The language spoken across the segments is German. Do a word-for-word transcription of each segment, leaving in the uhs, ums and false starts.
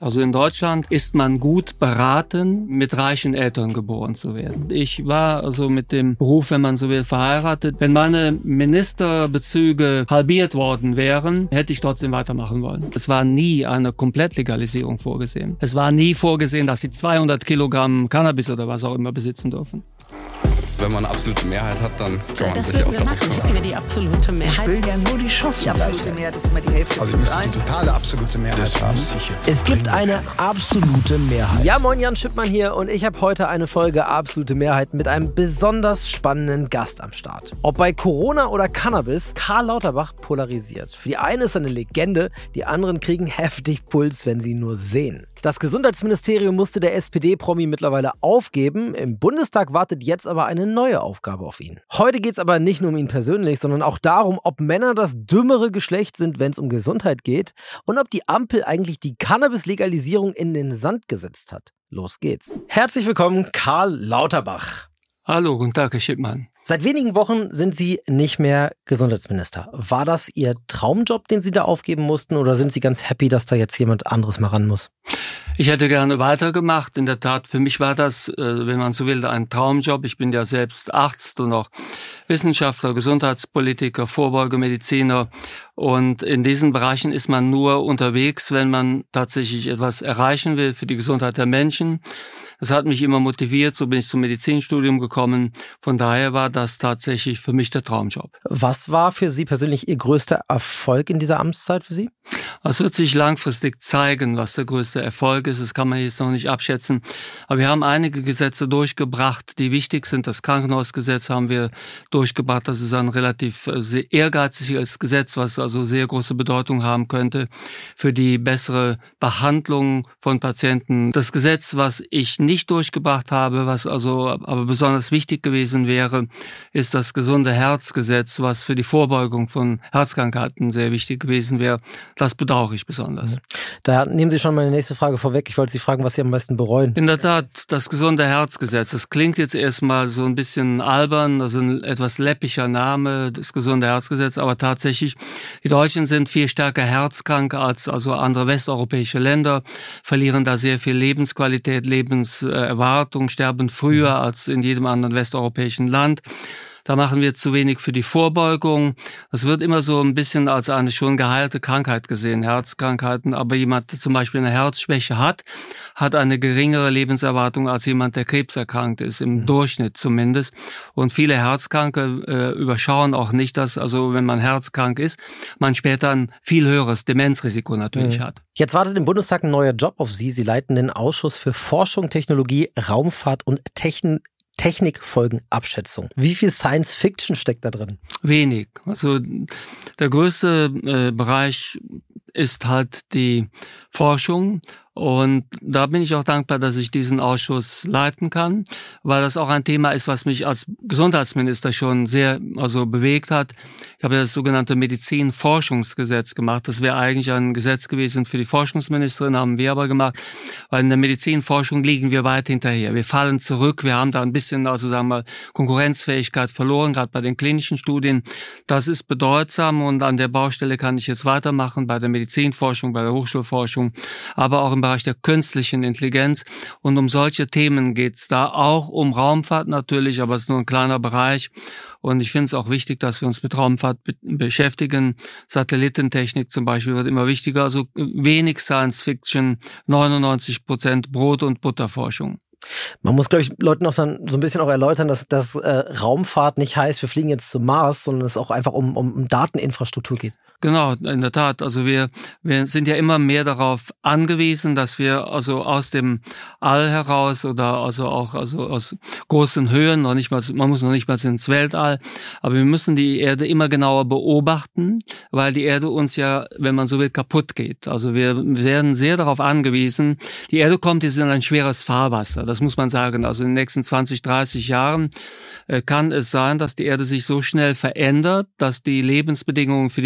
Also in Deutschland ist man gut beraten, mit reichen Eltern geboren zu werden. Ich war also mit dem Beruf, wenn man so will, verheiratet. Wenn meine Ministerbezüge halbiert worden wären, hätte ich trotzdem weitermachen wollen. Es war nie eine Komplettlegalisierung vorgesehen. Es war nie vorgesehen, dass sie zweihundert Kilogramm Cannabis oder was auch immer besitzen dürfen. Wenn man eine absolute Mehrheit hat, dann kann man das sich auch wir machen. Hätten wir die absolute Mehrheit. Ich will ja nur die Chance. Die absolute Mehrheit ist immer die Hälfte also plus ich möchte ein. die totale absolute Mehrheit das haben. muss ich jetzt Es gibt eine absolute Mehrheit. Ja, moin, Jan Schippmann hier und ich habe heute eine Folge Absolute Mehrheit mit einem besonders spannenden Gast am Start. Ob bei Corona oder Cannabis, Karl Lauterbach polarisiert. Für die einen ist er eine Legende, die anderen kriegen heftig Puls, wenn sie ihn nur sehen. Das Gesundheitsministerium musste der S P D-Promi mittlerweile aufgeben. Im Bundestag wartet jetzt aber eine neue Aufgabe auf ihn. Heute geht es aber nicht nur um ihn persönlich, sondern auch darum, ob Männer das dümmere Geschlecht sind, wenn es um Gesundheit geht und ob die Ampel eigentlich die Cannabis-Legalisierung in den Sand gesetzt hat. Los geht's. Herzlich willkommen, Karl Lauterbach. Hallo, guten Tag, Herr Schippmann. Seit wenigen Wochen sind Sie nicht mehr Gesundheitsminister. War das Ihr Traumjob, den Sie da aufgeben mussten, oder sind Sie ganz happy, dass da jetzt jemand anderes mal ran muss? Ich hätte gerne weitergemacht. In der Tat, für mich war das, äh, wenn man so will, ein Traumjob. Ich bin ja selbst Arzt und auch Wissenschaftler, Gesundheitspolitiker, Vorbeugemediziner. Und in diesen Bereichen ist man nur unterwegs, wenn man tatsächlich etwas erreichen will für die Gesundheit der Menschen. Das hat mich immer motiviert, so bin ich zum Medizinstudium gekommen. Von daher war das tatsächlich für mich der Traumjob. Was war für Sie persönlich Ihr größter Erfolg in dieser Amtszeit für Sie? Es wird sich langfristig zeigen, was der größte Erfolg ist. Das kann man jetzt noch nicht abschätzen. Aber wir haben einige Gesetze durchgebracht, die wichtig sind. Das Krankenhausgesetz haben wir durchgebracht. Das ist ein relativ sehr ehrgeiziges Gesetz, was also sehr große Bedeutung haben könnte für die bessere Behandlung von Patienten. Das Gesetz, was ich nicht durchgebracht habe, was also aber besonders wichtig gewesen wäre, ist das gesunde Herzgesetz, was für die Vorbeugung von Herzkrankheiten sehr wichtig gewesen wäre. Das bedauere ich besonders. Da nehmen Sie schon meine nächste Frage vorweg. Ich wollte Sie fragen, was Sie am meisten bereuen. In der Tat, das gesunde Herzgesetz. Das klingt jetzt erstmal so ein bisschen albern, also ein etwas läppischer Name, das gesunde Herzgesetz, aber tatsächlich, die Deutschen sind viel stärker herzkrank als also andere westeuropäische Länder, verlieren da sehr viel Lebensqualität, Lebenserwartung, sterben früher als in jedem anderen westeuropäischen Land. Da machen wir zu wenig für die Vorbeugung. Das wird immer so ein bisschen als eine schon geheilte Krankheit gesehen, Herzkrankheiten. Aber jemand, der zum Beispiel eine Herzschwäche hat, hat eine geringere Lebenserwartung als jemand, der krebserkrankt ist, im mhm. Durchschnitt zumindest. Und viele Herzkranke äh, überschauen auch nicht, dass, also wenn man herzkrank ist, man später ein viel höheres Demenzrisiko natürlich mhm. hat. Jetzt wartet im Bundestag ein neuer Job auf Sie. Sie leiten den Ausschuss für Forschung, Technologie, Raumfahrt und Technik. Technikfolgenabschätzung. Wie viel Science Fiction steckt da drin? Wenig. Also der größte äh, Bereich ist halt die Forschung. Und da bin ich auch dankbar, dass ich diesen Ausschuss leiten kann, weil das auch ein Thema ist, was mich als Gesundheitsminister schon sehr also bewegt hat. Ich habe das sogenannte Medizinforschungsgesetz gemacht. Das wäre eigentlich ein Gesetz gewesen für die Forschungsministerin, haben wir aber gemacht, weil in der Medizinforschung liegen wir weit hinterher. Wir fallen zurück, wir haben da ein bisschen, also sagen wir mal, Konkurrenzfähigkeit verloren, gerade bei den klinischen Studien. Das ist bedeutsam und an der Baustelle kann ich jetzt weitermachen, bei der Medizinforschung, bei der Hochschulforschung, aber auch im Bereich der künstlichen Intelligenz. Und um solche Themen geht's da, auch um Raumfahrt natürlich, aber es ist nur ein kleiner Bereich. Und ich finde es auch wichtig, dass wir uns mit Raumfahrt be- beschäftigen. Satellitentechnik zum Beispiel wird immer wichtiger. Also wenig Science Fiction, neunundneunzig Prozent Brot- und Butterforschung. Man muss, glaube ich, Leuten auch dann so ein bisschen auch erläutern, dass, dass äh, Raumfahrt nicht heißt, wir fliegen jetzt zum Mars, sondern es auch einfach um, um Dateninfrastruktur geht. Genau, in der Tat. Also wir, wir sind ja immer mehr darauf angewiesen, dass wir also aus dem All heraus oder also auch also aus großen Höhen, noch nicht mal, man muss noch nicht mal ins Weltall, aber wir müssen die Erde immer genauer beobachten, weil die Erde uns ja, wenn man so will, kaputt geht. Also wir werden sehr darauf angewiesen. Die Erde kommt jetzt in ein schweres Fahrwasser. Das muss man sagen. Also in den nächsten zwanzig, dreißig Jahren äh, kann es sein, dass die Erde sich so schnell verändert, dass die Lebensbedingungen für die Menschheit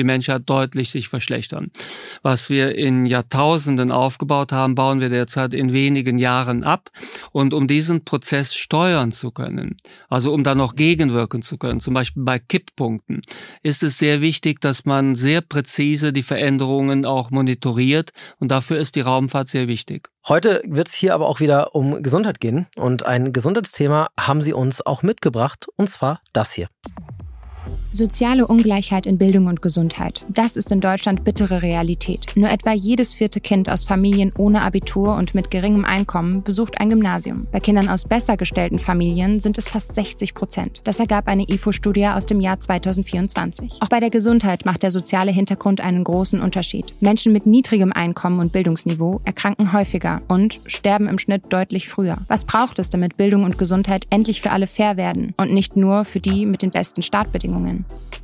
Gesundheit deutlich sich verschlechtern. Was wir in Jahrtausenden aufgebaut haben, bauen wir derzeit in wenigen Jahren ab. Und um diesen Prozess steuern zu können, also um da noch gegenwirken zu können, zum Beispiel bei Kipppunkten, ist es sehr wichtig, dass man sehr präzise die Veränderungen auch monitoriert. Und dafür ist die Raumfahrt sehr wichtig. Heute wird es hier aber auch wieder um Gesundheit gehen. Und ein Gesundheitsthema haben Sie uns auch mitgebracht, und zwar das hier. Soziale Ungleichheit in Bildung und Gesundheit. Das ist in Deutschland bittere Realität. Nur etwa jedes vierte Kind aus Familien ohne Abitur und mit geringem Einkommen besucht ein Gymnasium. Bei Kindern aus besser gestellten Familien sind es fast sechzig Prozent. Das ergab eine I F O-Studie aus dem Jahr zweitausendvierundzwanzig. Auch bei der Gesundheit macht der soziale Hintergrund einen großen Unterschied. Menschen mit niedrigem Einkommen und Bildungsniveau erkranken häufiger und sterben im Schnitt deutlich früher. Was braucht es, damit Bildung und Gesundheit endlich für alle fair werden und nicht nur für die mit den besten Startbedingungen?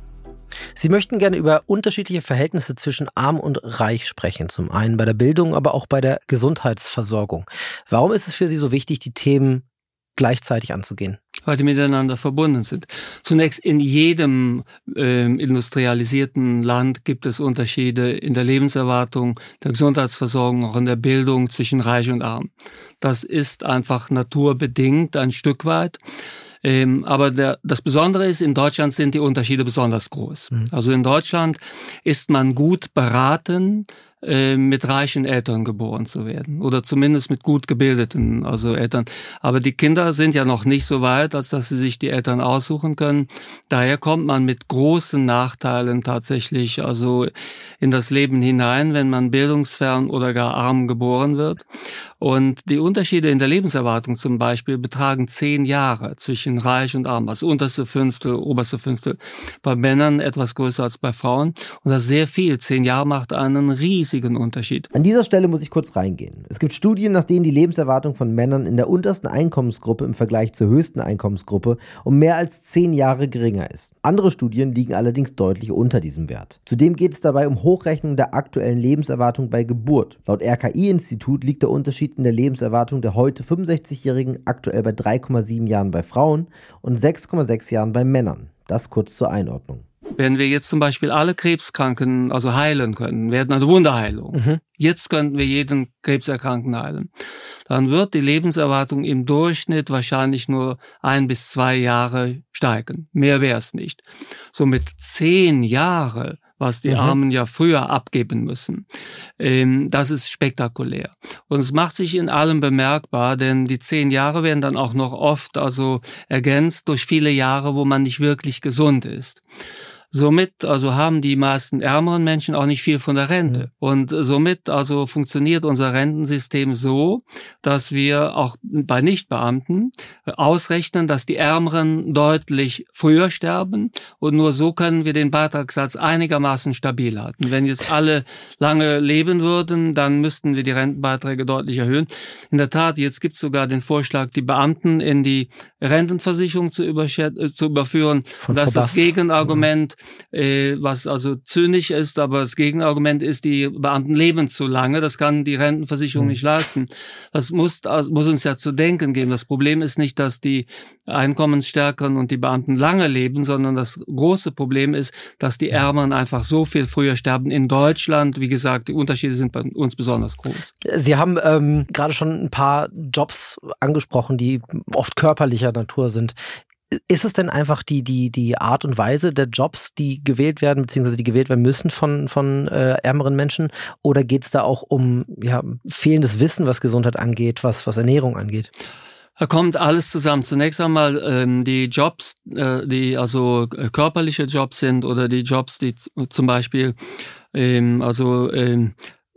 Sie möchten gerne über unterschiedliche Verhältnisse zwischen Arm und Reich sprechen. Zum einen bei der Bildung, aber auch bei der Gesundheitsversorgung. Warum ist es für Sie so wichtig, die Themen gleichzeitig anzugehen? Weil die miteinander verbunden sind. Zunächst in jedem äh, industrialisierten Land gibt es Unterschiede in der Lebenserwartung, der Gesundheitsversorgung, auch in der Bildung zwischen Reich und Arm. Das ist einfach naturbedingt ein Stück weit. Ähm, aber der, das Besondere ist, in Deutschland sind die Unterschiede besonders groß. Mhm. Also in Deutschland ist man gut beraten, äh, mit reichen Eltern geboren zu werden. Oder zumindest mit gut gebildeten, also Eltern. Aber die Kinder sind ja noch nicht so weit, als dass sie sich die Eltern aussuchen können. Daher kommt man mit großen Nachteilen tatsächlich also in das Leben hinein, wenn man bildungsfern oder gar arm geboren wird. Und die Unterschiede in der Lebenserwartung zum Beispiel betragen zehn Jahre zwischen reich und arm. Das unterste Fünftel, oberste Fünftel. Bei Männern etwas größer als bei Frauen. Und das ist sehr viel. Zehn Jahre macht einen riesigen Unterschied. An dieser Stelle muss ich kurz reingehen. Es gibt Studien, nach denen die Lebenserwartung von Männern in der untersten Einkommensgruppe im Vergleich zur höchsten Einkommensgruppe um mehr als zehn Jahre geringer ist. Andere Studien liegen allerdings deutlich unter diesem Wert. Zudem geht es dabei um Hochrechnung der aktuellen Lebenserwartung bei Geburt. Laut R K I-Institut liegt der Unterschied in der Lebenserwartung der heute fünfundsechzigjährigen aktuell bei drei Komma sieben Jahren bei Frauen und sechs Komma sechs Jahren bei Männern. Das kurz zur Einordnung. Wenn wir jetzt zum Beispiel alle Krebskranken also heilen können, werden eine Wunderheilung. Mhm. Jetzt könnten wir jeden Krebserkrankten heilen. Dann wird die Lebenserwartung im Durchschnitt wahrscheinlich nur ein bis zwei Jahre steigen. Mehr wäre es nicht. So mit zehn Jahre, was die mhm. Armen ja früher abgeben müssen. Ähm, das ist spektakulär. Und es macht sich in allem bemerkbar, denn die zehn Jahre werden dann auch noch oft also ergänzt durch viele Jahre, wo man nicht wirklich gesund ist. Somit also haben die meisten ärmeren Menschen auch nicht viel von der Rente. Und somit also funktioniert unser Rentensystem so, dass wir auch bei Nichtbeamten ausrechnen, dass die Ärmeren deutlich früher sterben. Und nur so können wir den Beitragssatz einigermaßen stabil halten. Wenn jetzt alle lange leben würden, dann müssten wir die Rentenbeiträge deutlich erhöhen. In der Tat, jetzt gibt es sogar den Vorschlag, die Beamten in die Rentenversicherung zu, zu überführen. Von das ist das Gegenargument. Äh, was also zynisch ist, aber das Gegenargument ist, die Beamten leben zu lange, das kann die Rentenversicherung mhm. nicht leisten. Das muss, also muss uns ja zu denken geben. Das Problem ist nicht, dass die Einkommensstärkeren und die Beamten lange leben, sondern das große Problem ist, dass die Ärmeren einfach so viel früher sterben. In Deutschland, wie gesagt, die Unterschiede sind bei uns besonders groß. Sie haben ähm, gerade schon ein paar Jobs angesprochen, die oft körperlicher Natur sind. Ist es denn einfach die, die, die Art und Weise der Jobs, die gewählt werden, beziehungsweise die gewählt werden müssen von, von äh, ärmeren Menschen? Oder geht es da auch um ja, fehlendes Wissen, was Gesundheit angeht, was, was Ernährung angeht? Da kommt alles zusammen. Zunächst einmal ähm, die Jobs, äh, die also äh, körperliche Jobs sind oder die Jobs, die z- zum Beispiel ähm, also ähm,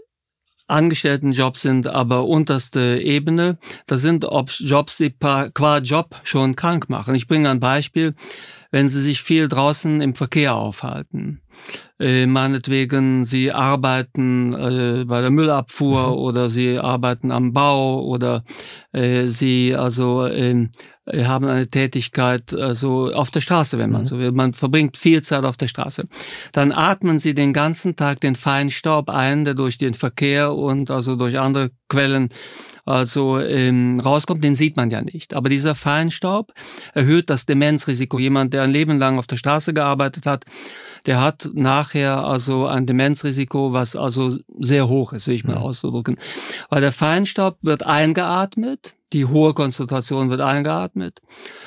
Angestelltenjobs sind, aber unterste Ebene. Das sind Jobs, die qua Job schon krank machen. Ich bringe ein Beispiel. Wenn Sie sich viel draußen im Verkehr aufhalten, äh, meinetwegen Sie arbeiten äh, bei der Müllabfuhr mhm. oder Sie arbeiten am Bau oder äh, Sie also äh, haben eine Tätigkeit äh, so auf der Straße, wenn man mhm. so will. Man verbringt viel Zeit auf der Straße. Dann atmen sie den ganzen Tag den Feinstaub ein, der durch den Verkehr und also durch andere Quellen also ähm, rauskommt. Den sieht man ja nicht. Aber dieser Feinstaub erhöht das Demenzrisiko. Jemand, der ein Leben lang auf der Straße gearbeitet hat, der hat nachher also ein Demenzrisiko, was also sehr hoch ist, will ich mal ausdrücken. Weil der Feinstaub wird eingeatmet, die hohe Konzentration wird eingeatmet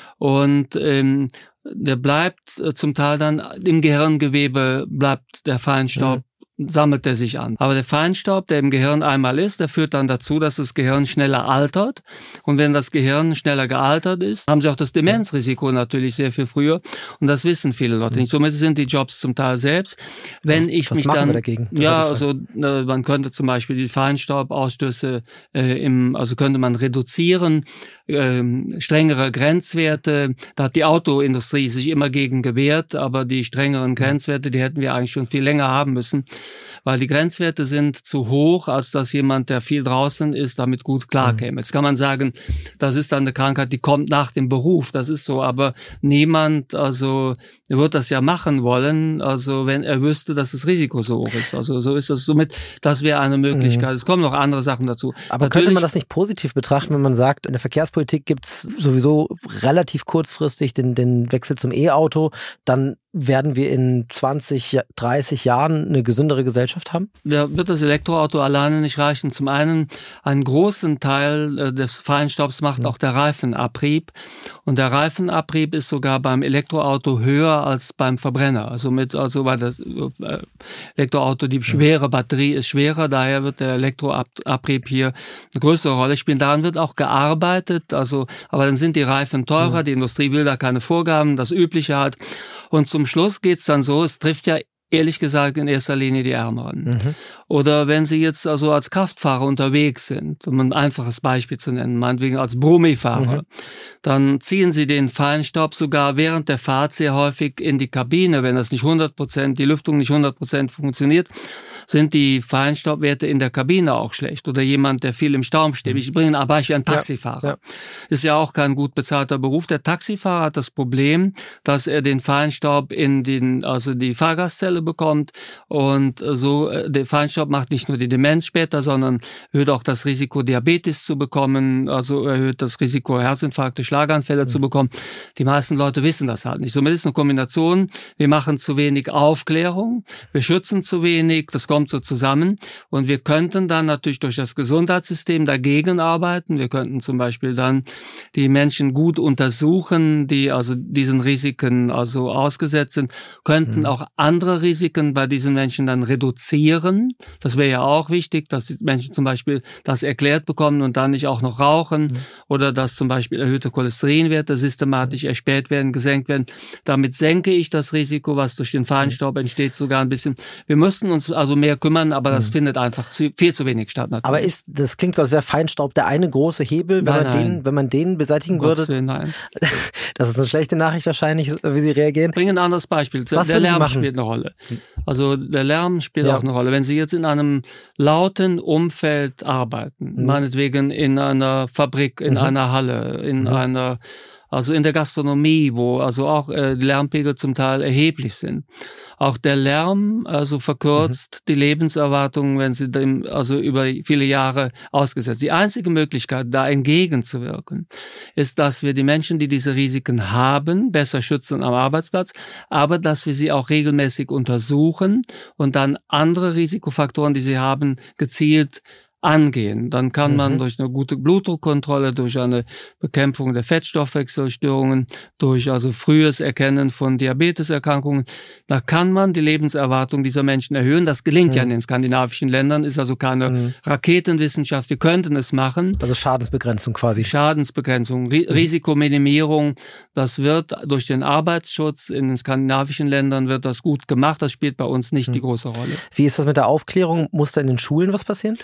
und ähm, der bleibt äh, zum Teil dann im Gehirngewebe, bleibt der Feinstaub, mhm. sammelt er sich an. Aber der Feinstaub, der im Gehirn einmal ist, der führt dann dazu, dass das Gehirn schneller altert. Und wenn das Gehirn schneller gealtert ist, haben sie auch das Demenzrisiko natürlich sehr viel früher. Und das wissen viele Leute nicht. Somit sind die Jobs zum Teil selbst. Wenn ich Was mich machen dann, wir dagegen? Das ja, also äh, man könnte zum Beispiel die Feinstaubausstöße äh, im, also könnte man reduzieren, äh, strengere Grenzwerte. Da hat die Autoindustrie sich immer gegen gewehrt, aber die strengeren Grenzwerte, die hätten wir eigentlich schon viel länger haben müssen. Weil die Grenzwerte sind zu hoch, als dass jemand, der viel draußen ist, damit gut klarkäme. Jetzt kann man sagen, das ist dann eine Krankheit, die kommt nach dem Beruf, das ist so, aber niemand also wird das ja machen wollen, also wenn er wüsste, dass das Risiko so hoch ist. Also so ist das somit, das wäre eine Möglichkeit. Mhm. Es kommen noch andere Sachen dazu. Aber Natürlich, könnte man das nicht positiv betrachten, wenn man sagt, in der Verkehrspolitik gibt's sowieso relativ kurzfristig den, den Wechsel zum E-Auto, dann werden wir in zwanzig, dreißig Jahren eine gesündere Gesellschaft haben? Da wird das Elektroauto alleine nicht reichen. Zum einen, einen großen Teil des Feinstaubs macht auch der Reifenabrieb. Und der Reifenabrieb ist sogar beim Elektroauto höher als beim Verbrenner. Also mit, also weil das Elektroauto, die schwere Batterie ist schwerer, daher wird der Elektroabrieb hier eine größere Rolle spielen. Daran wird auch gearbeitet. Also, aber dann sind die Reifen teurer. Mhm. Die Industrie will da keine Vorgaben, das Übliche halt. Und zum Schluss geht's dann so, es trifft ja ehrlich gesagt in erster Linie die Ärmeren. Mhm. Oder wenn Sie jetzt also als Kraftfahrer unterwegs sind, um ein einfaches Beispiel zu nennen, meinetwegen als Brummifahrer, mhm. dann ziehen Sie den Feinstaub sogar während der Fahrt sehr häufig in die Kabine, wenn das nicht hundert Prozent, die Lüftung nicht hundert Prozent funktioniert, sind die Feinstaubwerte in der Kabine auch schlecht. Oder jemand, der viel im Stau steht. Ich bringe ein Beispiel, ein Taxifahrer. Ja, ja. Ist ja auch kein gut bezahlter Beruf. Der Taxifahrer hat das Problem, dass er den Feinstaub in den, also die Fahrgastzelle bekommt. Und so, der Feinstaub macht nicht nur die Demenz später, sondern erhöht auch das Risiko, Diabetes zu bekommen. Also erhöht das Risiko, Herzinfarkte, Schlaganfälle mhm. zu bekommen. Die meisten Leute wissen das halt nicht. Somit ist eine Kombination. Wir machen zu wenig Aufklärung. Wir schützen zu wenig. Das kommt so zusammen und wir könnten dann natürlich durch das Gesundheitssystem dagegen arbeiten. Wir könnten zum Beispiel dann die Menschen gut untersuchen, die also diesen Risiken also ausgesetzt sind, könnten mhm. auch andere Risiken bei diesen Menschen dann reduzieren. Das wäre ja auch wichtig, dass die Menschen zum Beispiel das erklärt bekommen und dann nicht auch noch rauchen mhm. oder dass zum Beispiel erhöhte Cholesterinwerte systematisch erspäht werden, gesenkt werden. Damit senke ich das Risiko, was durch den Feinstaub entsteht, sogar ein bisschen. Wir müssten uns also mehr kümmern, aber das mhm. findet einfach zu, viel zu wenig statt. Natürlich. Aber ist, das klingt so, als wäre Feinstaub der eine große Hebel, wenn, nein, man, nein. Den, wenn man den beseitigen würde? Willen, nein. Das ist eine schlechte Nachricht wahrscheinlich, wie Sie reagieren. Bring ein anderes Beispiel. Was der Lärm spielt eine Rolle. Also der Lärm spielt ja. auch eine Rolle. Wenn Sie jetzt in einem lauten Umfeld arbeiten, mhm. meinetwegen in einer Fabrik, in mhm. einer Halle, in mhm. einer also in der Gastronomie, wo also auch äh, Lärmpegel zum Teil erheblich sind. Auch der Lärm also verkürzt mhm. die Lebenserwartung, wenn sie dem also über viele Jahre ausgesetzt. Die einzige Möglichkeit, da entgegenzuwirken, ist, dass wir die Menschen, die diese Risiken haben, besser schützen am Arbeitsplatz, aber dass wir sie auch regelmäßig untersuchen und dann andere Risikofaktoren, die sie haben, gezielt angehen. Dann kann man mhm. durch eine gute Blutdruckkontrolle, durch eine Bekämpfung der Fettstoffwechselstörungen, durch also frühes Erkennen von Diabeteserkrankungen, da kann man die Lebenserwartung dieser Menschen erhöhen. Das gelingt mhm. ja in den skandinavischen Ländern, ist also keine mhm. Raketenwissenschaft. Wir könnten es machen. Also Schadensbegrenzung quasi. Schadensbegrenzung, Ri- mhm. Risikominimierung, das wird durch den Arbeitsschutz in den skandinavischen Ländern wird das gut gemacht. Das spielt bei uns nicht mhm. die große Rolle. Wie ist das mit der Aufklärung? Muss da in den Schulen was passieren? Das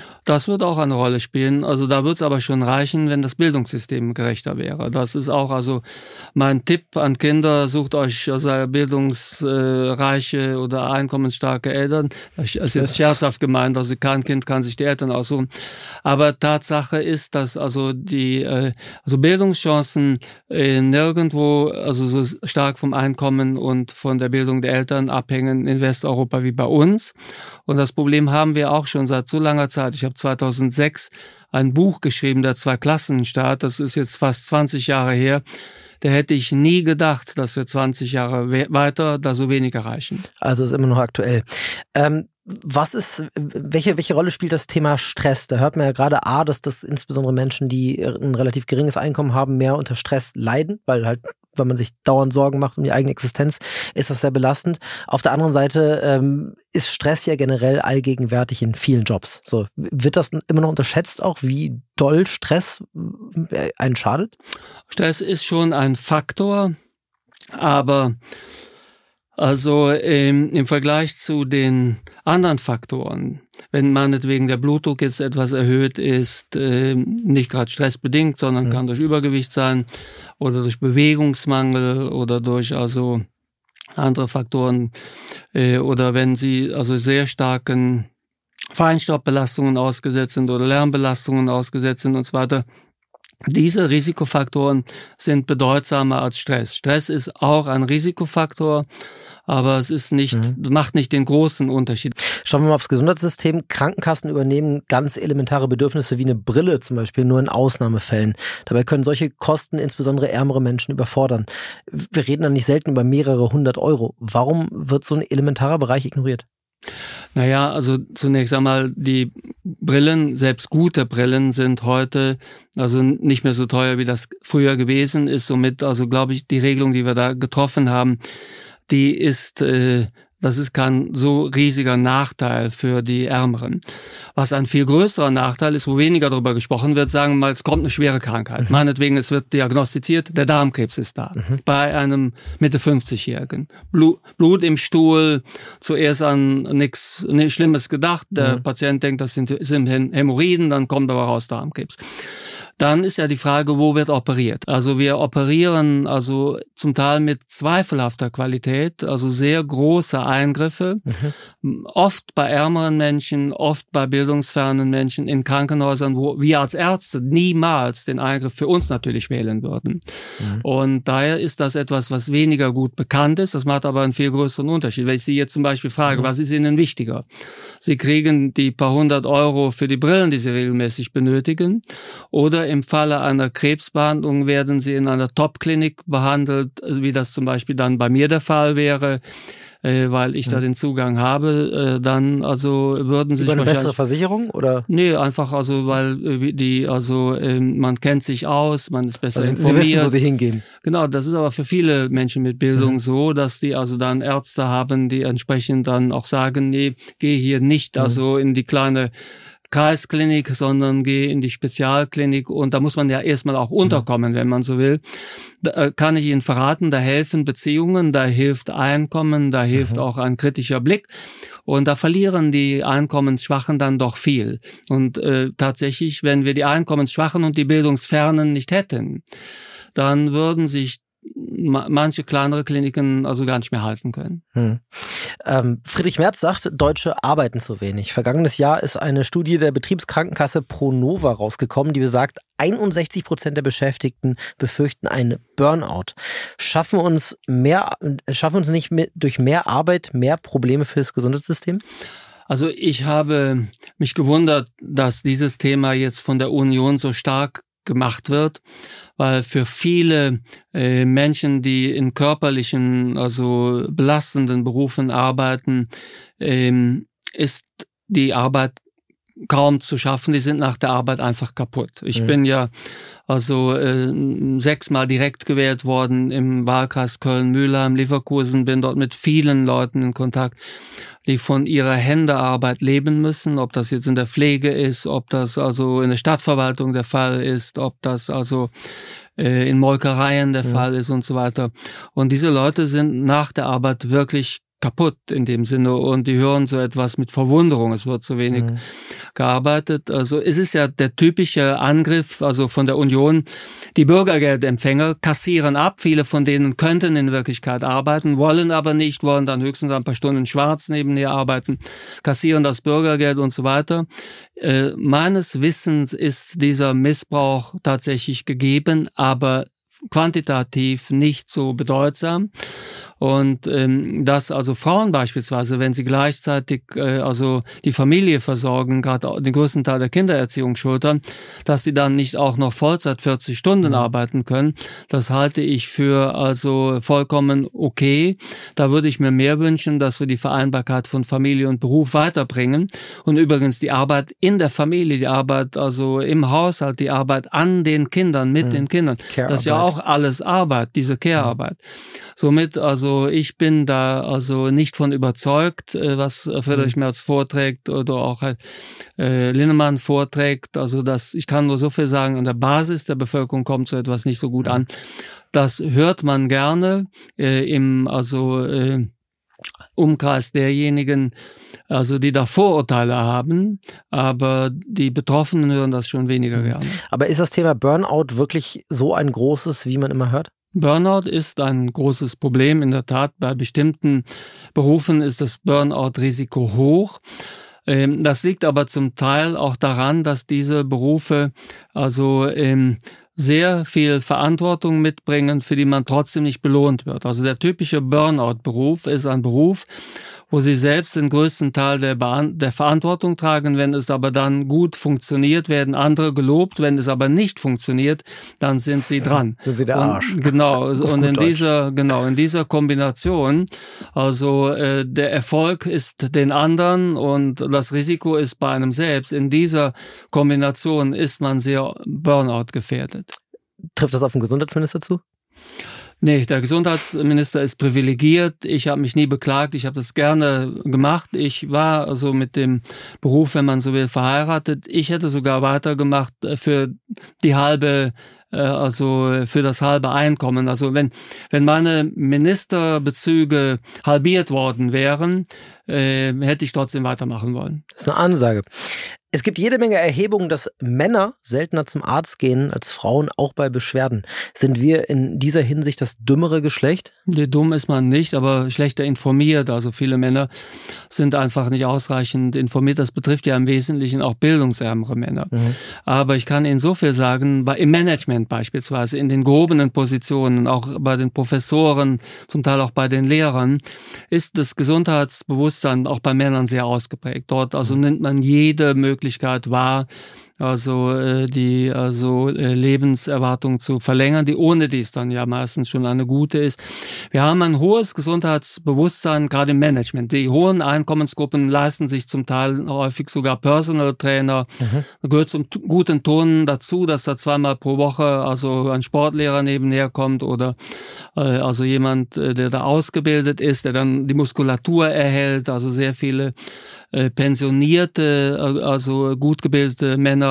Das wird auch eine Rolle spielen. Also da wird es aber schon reichen, wenn das Bildungssystem gerechter wäre. Das ist auch also mein Tipp an Kinder, sucht euch also bildungsreiche oder einkommensstarke Eltern. Das ist jetzt scherzhaft gemeint, also kein Kind kann sich die Eltern aussuchen. Aber Tatsache ist, dass also die also Bildungschancen nirgendwo also so stark vom Einkommen und von der Bildung der Eltern abhängen in Westeuropa wie bei uns. Und das Problem haben wir auch schon seit so langer Zeit. Ich habe zweitausendsechs ein Buch geschrieben, der Zweiklassenstaat. Das ist jetzt fast zwanzig Jahre her. Da hätte ich nie gedacht, dass wir zwanzig Jahre we- weiter da so wenig erreichen. Also ist immer noch aktuell. Ähm, was ist, welche, welche Rolle spielt das Thema Stress? Da hört man ja gerade A, dass das insbesondere Menschen, die ein relativ geringes Einkommen haben, mehr unter Stress leiden, weil halt, wenn man sich dauernd Sorgen macht um die eigene Existenz, ist das sehr belastend. Auf der anderen Seite ähm, ist Stress ja generell allgegenwärtig in vielen Jobs. So, wird das immer noch unterschätzt auch, wie doll Stress einen schadet? Stress ist schon ein Faktor, aber also ähm, im Vergleich zu den anderen Faktoren, wenn meinetwegen der Blutdruck jetzt etwas erhöht ist, äh, nicht gerade stressbedingt, sondern mhm. kann durch Übergewicht sein oder durch Bewegungsmangel oder durch also andere Faktoren äh, oder wenn Sie also sehr starken Feinstaubbelastungen ausgesetzt sind oder Lärmbelastungen ausgesetzt sind und so weiter. Diese Risikofaktoren sind bedeutsamer als Stress. Stress ist auch ein Risikofaktor, aber es ist nicht, mhm. macht nicht den großen Unterschied. Schauen wir mal aufs Gesundheitssystem. Krankenkassen übernehmen ganz elementare Bedürfnisse wie eine Brille zum Beispiel nur in Ausnahmefällen. Dabei können solche Kosten insbesondere ärmere Menschen überfordern. Wir reden dann nicht selten über mehrere hundert Euro. Warum wird so ein elementarer Bereich ignoriert? Naja, also zunächst einmal die Brillen, selbst gute Brillen sind heute also nicht mehr so teuer, wie das früher gewesen ist. Somit also glaube ich, die Regelung, die wir da getroffen haben, die ist, äh, das ist kein so riesiger Nachteil für die Ärmeren. Was ein viel größerer Nachteil ist, wo weniger darüber gesprochen wird, sagen wir mal, es kommt eine schwere Krankheit. Mhm. Meinetwegen, es wird diagnostiziert, der Darmkrebs ist da. Mhm. Bei einem Mitte fünfzigjährigen. Blut, Blut im Stuhl, zuerst an nichts nicht Schlimmes gedacht. Der mhm. Patient denkt, das sind, sind Hämorrhoiden, dann kommt aber raus Darmkrebs. Dann ist ja die Frage, wo wird operiert? Also wir operieren also zum Teil mit zweifelhafter Qualität, also sehr große Eingriffe, mhm. oft bei ärmeren Menschen, oft bei bildungsfernen Menschen in Krankenhäusern, wo wir als Ärzte niemals den Eingriff für uns natürlich wählen würden. Mhm. Und daher ist das etwas, was weniger gut bekannt ist. Das macht aber einen viel größeren Unterschied. Wenn ich Sie jetzt zum Beispiel frage, mhm. was ist Ihnen wichtiger? Sie kriegen die paar hundert Euro für die Brillen, die Sie regelmäßig benötigen, oder im Falle einer Krebsbehandlung werden Sie in einer Top-Klinik behandelt, wie das zum Beispiel dann bei mir der Fall wäre, äh, weil ich ja. da den Zugang habe, äh, dann also würden Sie über sich eine bessere Versicherung oder? Nee, einfach also weil äh, die also äh, man kennt sich aus, man ist besser also informiert. Sie wissen, wo Sie hingehen. Genau, das ist aber für viele Menschen mit Bildung mhm. so, dass die also dann Ärzte haben, die entsprechend dann auch sagen, nee, geh hier nicht mhm. also in die kleine Kreisklinik, sondern gehe in die Spezialklinik und da muss man ja erstmal auch unterkommen, wenn man so will. Da kann ich Ihnen verraten, da helfen Beziehungen, da hilft Einkommen, da hilft mhm. auch ein kritischer Blick und da verlieren die Einkommensschwachen dann doch viel. Und äh, tatsächlich, wenn wir die Einkommensschwachen und die Bildungsfernen nicht hätten, dann würden sich manche kleinere Kliniken also gar nicht mehr halten können. Hm. Ähm, Friedrich Merz sagt, Deutsche arbeiten zu wenig. Vergangenes Jahr ist eine Studie der Betriebskrankenkasse Pronova rausgekommen, die besagt, einundsechzig Prozent der Beschäftigten befürchten einen Burnout. Schaffen uns mehr, schaffen uns nicht mehr, durch mehr Arbeit mehr Probleme für das Gesundheitssystem? Also ich habe mich gewundert, dass dieses Thema jetzt von der Union so stark gemacht wird, weil für viele äh, Menschen, die in körperlichen, also belastenden Berufen arbeiten, ähm, ist die Arbeit kaum zu schaffen. Die sind nach der Arbeit einfach kaputt. Ich mhm. bin ja also äh, sechsmal direkt gewählt worden im Wahlkreis Köln-Mühlheim, Leverkusen, bin dort mit vielen Leuten in Kontakt, die von ihrer Händearbeit leben müssen, ob das jetzt in der Pflege ist, ob das also in der Stadtverwaltung der Fall ist, ob das also äh, in Molkereien der ja. Fall ist und so weiter. Und diese Leute sind nach der Arbeit wirklich kaputt in dem Sinne und die hören so etwas mit Verwunderung, es wird zu wenig mhm. gearbeitet. Also es ist ja der typische Angriff, also von der Union, die Bürgergeldempfänger kassieren ab, viele von denen könnten in Wirklichkeit arbeiten, wollen aber nicht, wollen dann höchstens ein paar Stunden schwarz nebenher arbeiten, kassieren das Bürgergeld und so weiter. Äh, meines Wissens ist dieser Missbrauch tatsächlich gegeben, aber quantitativ nicht so bedeutsam. Und ähm, dass also Frauen beispielsweise, wenn sie gleichzeitig äh, also die Familie versorgen, gerade den größten Teil der Kindererziehung schultern, dass die dann nicht auch noch Vollzeit vierzig Stunden mhm. arbeiten können, das halte ich für also vollkommen okay. Da würde ich mir mehr wünschen, dass wir die Vereinbarkeit von Familie und Beruf weiterbringen. Und übrigens die Arbeit in der Familie, die Arbeit also im Haushalt, die Arbeit an den Kindern, mit mhm. den Kindern, das ist ja auch alles Arbeit, diese Care-Arbeit. Mhm. Somit also Also ich bin da also nicht von überzeugt, was Friedrich Merz vorträgt oder auch äh, Linnemann vorträgt. Also das, ich kann nur so viel sagen, an der Basis der Bevölkerung kommt so etwas nicht so gut an. Das hört man gerne äh, im also äh, Umkreis derjenigen, also die da Vorurteile haben, aber die Betroffenen hören das schon weniger gerne. Aber ist das Thema Burnout wirklich so ein großes, wie man immer hört? Burnout ist ein großes Problem. In der Tat, bei bestimmten Berufen ist das Burnout-Risiko hoch. Das liegt aber zum Teil auch daran, dass diese Berufe also sehr viel Verantwortung mitbringen, für die man trotzdem nicht belohnt wird. Also der typische Burnout-Beruf ist ein Beruf, wo sie selbst den größten Teil der, Bean- der Verantwortung tragen. Wenn es aber dann gut funktioniert, werden andere gelobt. Wenn es aber nicht funktioniert, dann sind sie dran. Sind sie der Arsch. Und, genau. Und in dieser, genau, in dieser Kombination, also äh, der Erfolg ist den anderen und das Risiko ist bei einem selbst. In dieser Kombination ist man sehr Burnout gefährdet. Trifft das auf den Gesundheitsminister zu? Nee, der Gesundheitsminister ist privilegiert. Ich habe mich nie beklagt. Ich habe das gerne gemacht. Ich war also mit dem Beruf, wenn man so will, verheiratet. Ich hätte sogar weitergemacht für die halbe, also für das halbe Einkommen. Also wenn, wenn meine Ministerbezüge halbiert worden wären, äh, hätte ich trotzdem weitermachen wollen. Das ist eine Ansage. Es gibt jede Menge Erhebungen, dass Männer seltener zum Arzt gehen als Frauen, auch bei Beschwerden. Sind wir in dieser Hinsicht das dümmere Geschlecht? Nee, dumm ist man nicht, aber schlechter informiert. Also viele Männer sind einfach nicht ausreichend informiert. Das betrifft ja im Wesentlichen auch bildungsärmere Männer. Mhm. Aber ich kann Ihnen so viel sagen, bei, im Management beispielsweise, in den gehobenen Positionen, auch bei den Professoren, zum Teil auch bei den Lehrern, ist das Gesundheitsbewusstsein auch bei Männern sehr ausgeprägt. Dort also nimmt man jede Möglichkeit wahr, also äh, die also äh, Lebenserwartung zu verlängern, die ohne dies dann ja meistens schon eine gute ist. Wir haben ein hohes Gesundheitsbewusstsein, gerade im Management. Die hohen Einkommensgruppen leisten sich zum Teil häufig sogar Personal Trainer. Mhm. Da gehört zum t- guten Ton dazu, dass da zweimal pro Woche also ein Sportlehrer nebenher kommt oder äh, also jemand, äh, der da ausgebildet ist, der dann die Muskulatur erhält. Also sehr viele äh, pensionierte, äh, also gut gebildete Männer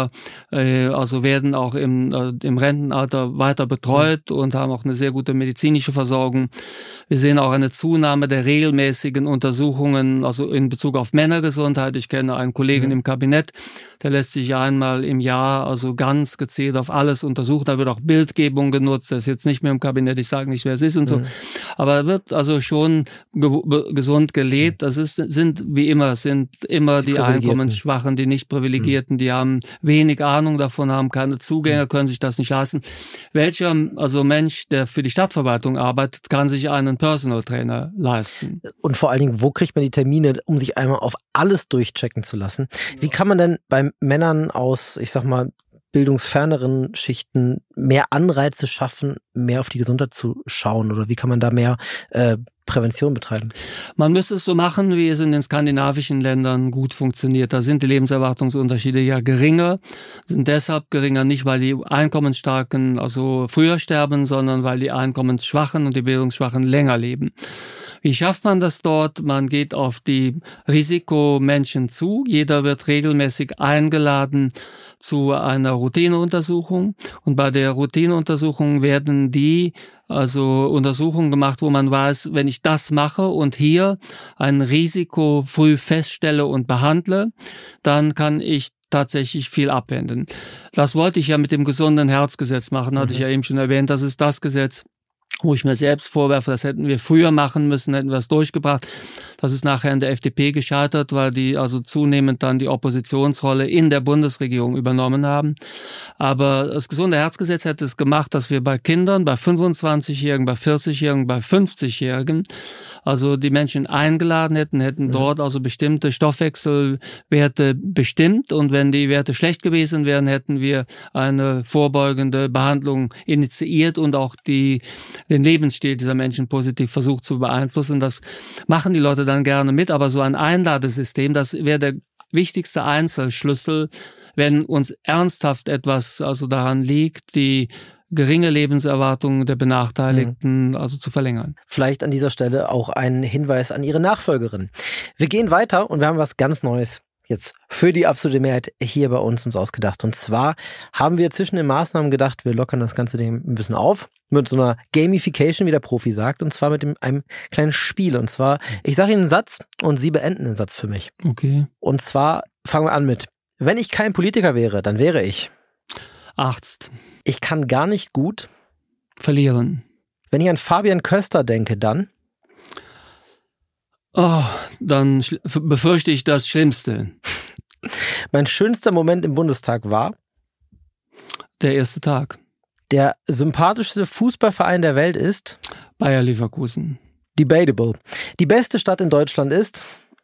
also werden auch im, im Rentenalter weiter betreut und haben auch eine sehr gute medizinische Versorgung. Wir sehen auch eine Zunahme der regelmäßigen Untersuchungen, also in Bezug auf Männergesundheit. Ich kenne einen Kollegen mhm. im Kabinett, der lässt sich einmal im Jahr also ganz gezielt auf alles untersuchen. Da wird auch Bildgebung genutzt. Der ist jetzt nicht mehr im Kabinett, ich sage nicht, wer es ist und so. Mhm. Aber er wird also schon ge- gesund gelebt. Das ist, sind wie immer, es sind immer die, die Einkommensschwachen, die nicht Privilegierten, mhm. die haben wenig Ahnung davon, haben keine Zugänge, können sich das nicht leisten. Welcher also Mensch, der für die Stadtverwaltung arbeitet, kann sich einen Personal Trainer leisten? Und vor allen Dingen, wo kriegt man die Termine, um sich einmal auf alles durchchecken zu lassen? Wie kann man denn bei Männern aus, ich sag mal, bildungsferneren Schichten mehr Anreize schaffen, mehr auf die Gesundheit zu schauen? Oder wie kann man da mehr äh, Prävention betreiben? Man müsste es so machen, wie es in den skandinavischen Ländern gut funktioniert. Da sind die Lebenserwartungsunterschiede ja geringer, sind deshalb geringer, nicht weil die Einkommensstarken also früher sterben, sondern weil die Einkommensschwachen und die Bildungsschwachen länger leben. Wie schafft man das dort? Man geht auf die Risikomenschen zu. Jeder wird regelmäßig eingeladen zu einer Routineuntersuchung. Und bei der Routineuntersuchung werden die also Untersuchungen gemacht, wo man weiß, wenn ich das mache und hier ein Risiko früh feststelle und behandle, dann kann ich tatsächlich viel abwenden. Das wollte ich ja mit dem gesunden Herzgesetz machen, hatte mhm. ich ja eben schon erwähnt. Das ist das Gesetz, wo ich mir selbst vorwerfe, das hätten wir früher machen müssen, hätten wir es durchgebracht. Das ist nachher in der F D P gescheitert, weil die also zunehmend dann die Oppositionsrolle in der Bundesregierung übernommen haben. Aber das gesunde Herzgesetz hätte es gemacht, dass wir bei Kindern, bei fünfundzwanzigjährigen, bei vierzigjährigen, bei fünfzigjährigen, also die Menschen eingeladen hätten, hätten dort also bestimmte Stoffwechselwerte bestimmt. Und wenn die Werte schlecht gewesen wären, hätten wir eine vorbeugende Behandlung initiiert und auch die den Lebensstil dieser Menschen positiv versucht zu beeinflussen. Das machen die Leute dann gerne mit, aber so ein Einladesystem, das wäre der wichtigste Einzelschlüssel, wenn uns ernsthaft etwas also daran liegt, die geringe Lebenserwartung der Benachteiligten mhm. also zu verlängern. Vielleicht an dieser Stelle auch ein Hinweis an Ihre Nachfolgerin. Wir gehen weiter und wir haben was ganz Neues jetzt für die absolute Mehrheit hier bei uns uns ausgedacht. Und zwar haben wir zwischen den Maßnahmen gedacht, wir lockern das Ganze Ding ein bisschen auf, mit so einer Gamification, wie der Profi sagt, und zwar mit dem, einem kleinen Spiel. Und zwar, ich sage Ihnen einen Satz und Sie beenden den Satz für mich. Okay. Und zwar fangen wir an mit, wenn ich kein Politiker wäre, dann wäre ich Arzt. Ich kann gar nicht gut verlieren. Wenn ich an Fabian Köster denke, dann Oh, dann befürchte ich das Schlimmste. Mein schönster Moment im Bundestag war? Der erste Tag. Der sympathischste Fußballverein der Welt ist? Bayer Leverkusen. Debatable. Die beste Stadt in Deutschland ist?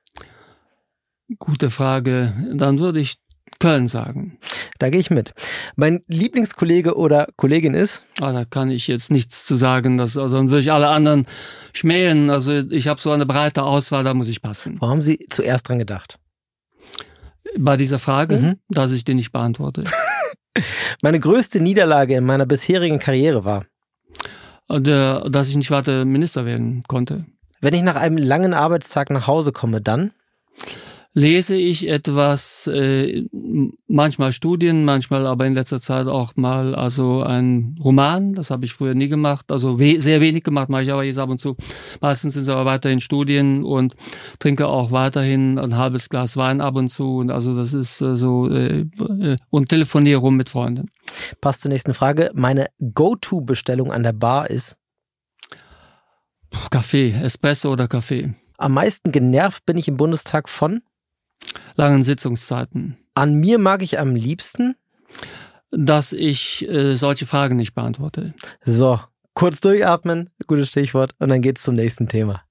Gute Frage. Dann würde ich Köln sagen. Da gehe ich mit. Mein Lieblingskollege oder Kollegin ist? Ah, da kann ich jetzt nichts zu sagen. Das, also dann würde ich alle anderen schmähen. Also ich habe so eine breite Auswahl, da muss ich passen. Wo haben Sie zuerst dran gedacht? Bei dieser Frage, mhm. dass ich die nicht beantworte. Meine größte Niederlage in meiner bisherigen Karriere war? Der, dass ich nicht weiter Minister werden konnte. Wenn ich nach einem langen Arbeitstag nach Hause komme, dann? Lese ich etwas, äh, manchmal Studien, manchmal aber in letzter Zeit auch mal also ein Roman, das habe ich früher nie gemacht, also we- sehr wenig gemacht, mache ich aber jetzt ab und zu. Meistens sind es aber weiterhin Studien und trinke auch weiterhin ein halbes Glas Wein ab und zu und also das ist äh, so äh, äh, und telefoniere rum mit Freunden. Passt zur nächsten Frage. Meine Go-To-Bestellung an der Bar ist? Kaffee, Espresso oder Kaffee. Am meisten genervt bin ich im Bundestag von? Langen Sitzungszeiten. An mir mag ich am liebsten? Dass ich äh, solche Fragen nicht beantworte. So, kurz durchatmen, gutes Stichwort, und dann geht's zum nächsten Thema.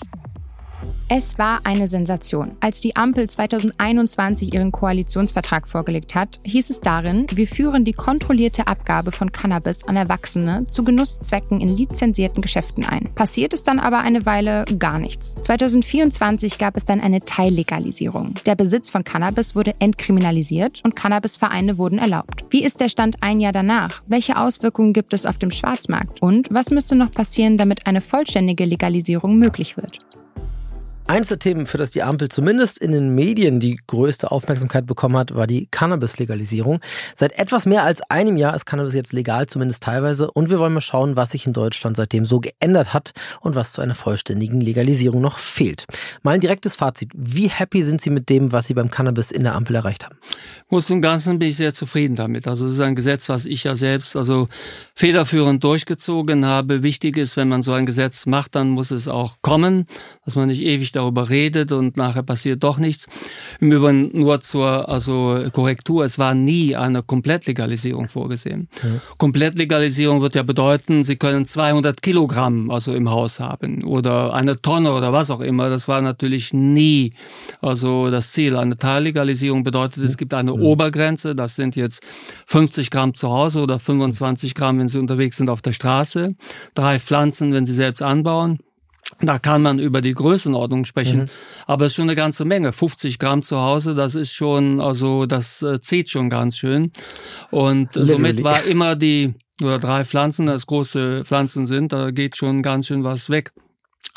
Es war eine Sensation. Als die Ampel zweitausendeinundzwanzig ihren Koalitionsvertrag vorgelegt hat, hieß es darin, wir führen die kontrollierte Abgabe von Cannabis an Erwachsene zu Genusszwecken in lizenzierten Geschäften ein. Passiert ist dann aber eine Weile gar nichts. zweitausendvierundzwanzig gab es dann eine Teillegalisierung. Der Besitz von Cannabis wurde entkriminalisiert und Cannabisvereine wurden erlaubt. Wie ist der Stand ein Jahr danach? Welche Auswirkungen gibt es auf dem Schwarzmarkt? Und was müsste noch passieren, damit eine vollständige Legalisierung möglich wird? Eins der Themen, für das die Ampel zumindest in den Medien die größte Aufmerksamkeit bekommen hat, war die Cannabis-Legalisierung. Seit etwas mehr als einem Jahr ist Cannabis jetzt legal, zumindest teilweise. Und wir wollen mal schauen, was sich in Deutschland seitdem so geändert hat und was zu einer vollständigen Legalisierung noch fehlt. Mal ein direktes Fazit. Wie happy sind Sie mit dem, was Sie beim Cannabis in der Ampel erreicht haben? Im Großen und Ganzen bin ich sehr zufrieden damit. Also es ist ein Gesetz, was ich ja selbst also federführend durchgezogen habe. Wichtig ist, wenn man so ein Gesetz macht, dann muss es auch kommen, dass man nicht ewig darüber redet und nachher passiert doch nichts. Im Übrigen nur zur also Korrektur, es war nie eine Komplettlegalisierung vorgesehen. Ja. Komplettlegalisierung wird ja bedeuten, Sie können zweihundert Kilogramm also im Haus haben oder eine Tonne oder was auch immer. Das war natürlich nie also das Ziel. Eine Teillegalisierung bedeutet, es gibt eine ja. Obergrenze, das sind jetzt fünfzig Gramm zu Hause oder fünfundzwanzig Gramm, wenn Sie unterwegs sind auf der Straße, drei Pflanzen, wenn Sie selbst anbauen. Da kann man über die Größenordnung sprechen, mhm. aber es ist schon eine ganze Menge. fünfzig Gramm zu Hause, das ist schon, also das äh, zieht schon ganz schön. Und äh, somit war immer die, oder drei Pflanzen, das große Pflanzen sind, da geht schon ganz schön was weg.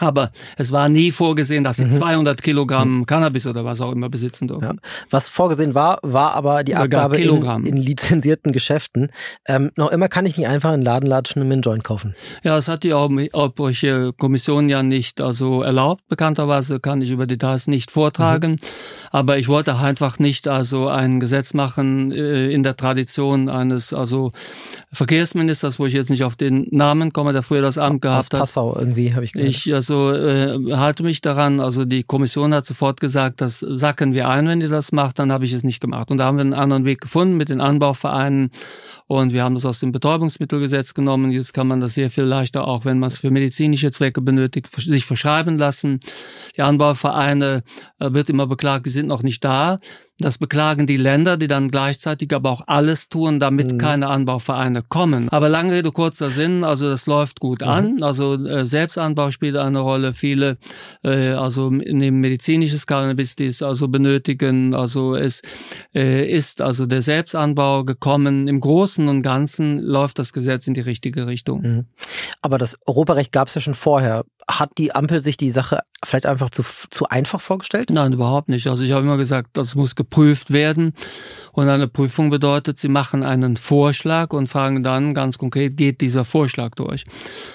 Aber es war nie vorgesehen, dass sie mhm. zweihundert Kilogramm mhm. Cannabis oder was auch immer besitzen dürfen. Ja. Was vorgesehen war, war aber die Abgabe in, in lizenzierten Geschäften. Ähm, noch immer kann ich nicht einfach in den Laden latschen und mir einen Joint kaufen. Ja, das hat die Europäische Kommission ja nicht also erlaubt. Bekannterweise kann ich über Details nicht vortragen. Mhm. Aber ich wollte einfach nicht also ein Gesetz machen äh, in der Tradition eines also Verkehrsministers, wo ich jetzt nicht auf den Namen komme, der früher das Amt gehabt hat. Aus Passau irgendwie, habe ich gehört. Ich also äh, halte mich daran, also die Kommission hat sofort gesagt, das sacken wir ein, wenn ihr das macht, dann habe ich es nicht gemacht. Und da haben wir einen anderen Weg gefunden mit den Anbauvereinen und wir haben das aus dem Betäubungsmittelgesetz genommen. Jetzt kann man das sehr viel leichter, auch wenn man es für medizinische Zwecke benötigt, sich verschreiben lassen. Die Anbauvereine äh, wird immer beklagt, die sind noch nicht da. Das beklagen die Länder, die dann gleichzeitig aber auch alles tun, damit mhm. keine Anbauvereine kommen. Aber lange Rede, kurzer Sinn, also das läuft gut mhm. an. Also äh, Selbstanbau spielt eine Rolle. Viele, äh, also neben medizinisches Cannabis, die es also benötigen. Also es äh, ist also der Selbstanbau gekommen. Im Großen und Ganzen läuft das Gesetz in die richtige Richtung. Mhm. Aber das Europarecht gab es ja schon vorher. Hat die Ampel sich die Sache vielleicht einfach zu, zu einfach vorgestellt? Nein, überhaupt nicht. Also ich habe immer gesagt, das muss geprüft werden. Und eine Prüfung bedeutet, sie machen einen Vorschlag und fragen dann ganz konkret, geht dieser Vorschlag durch?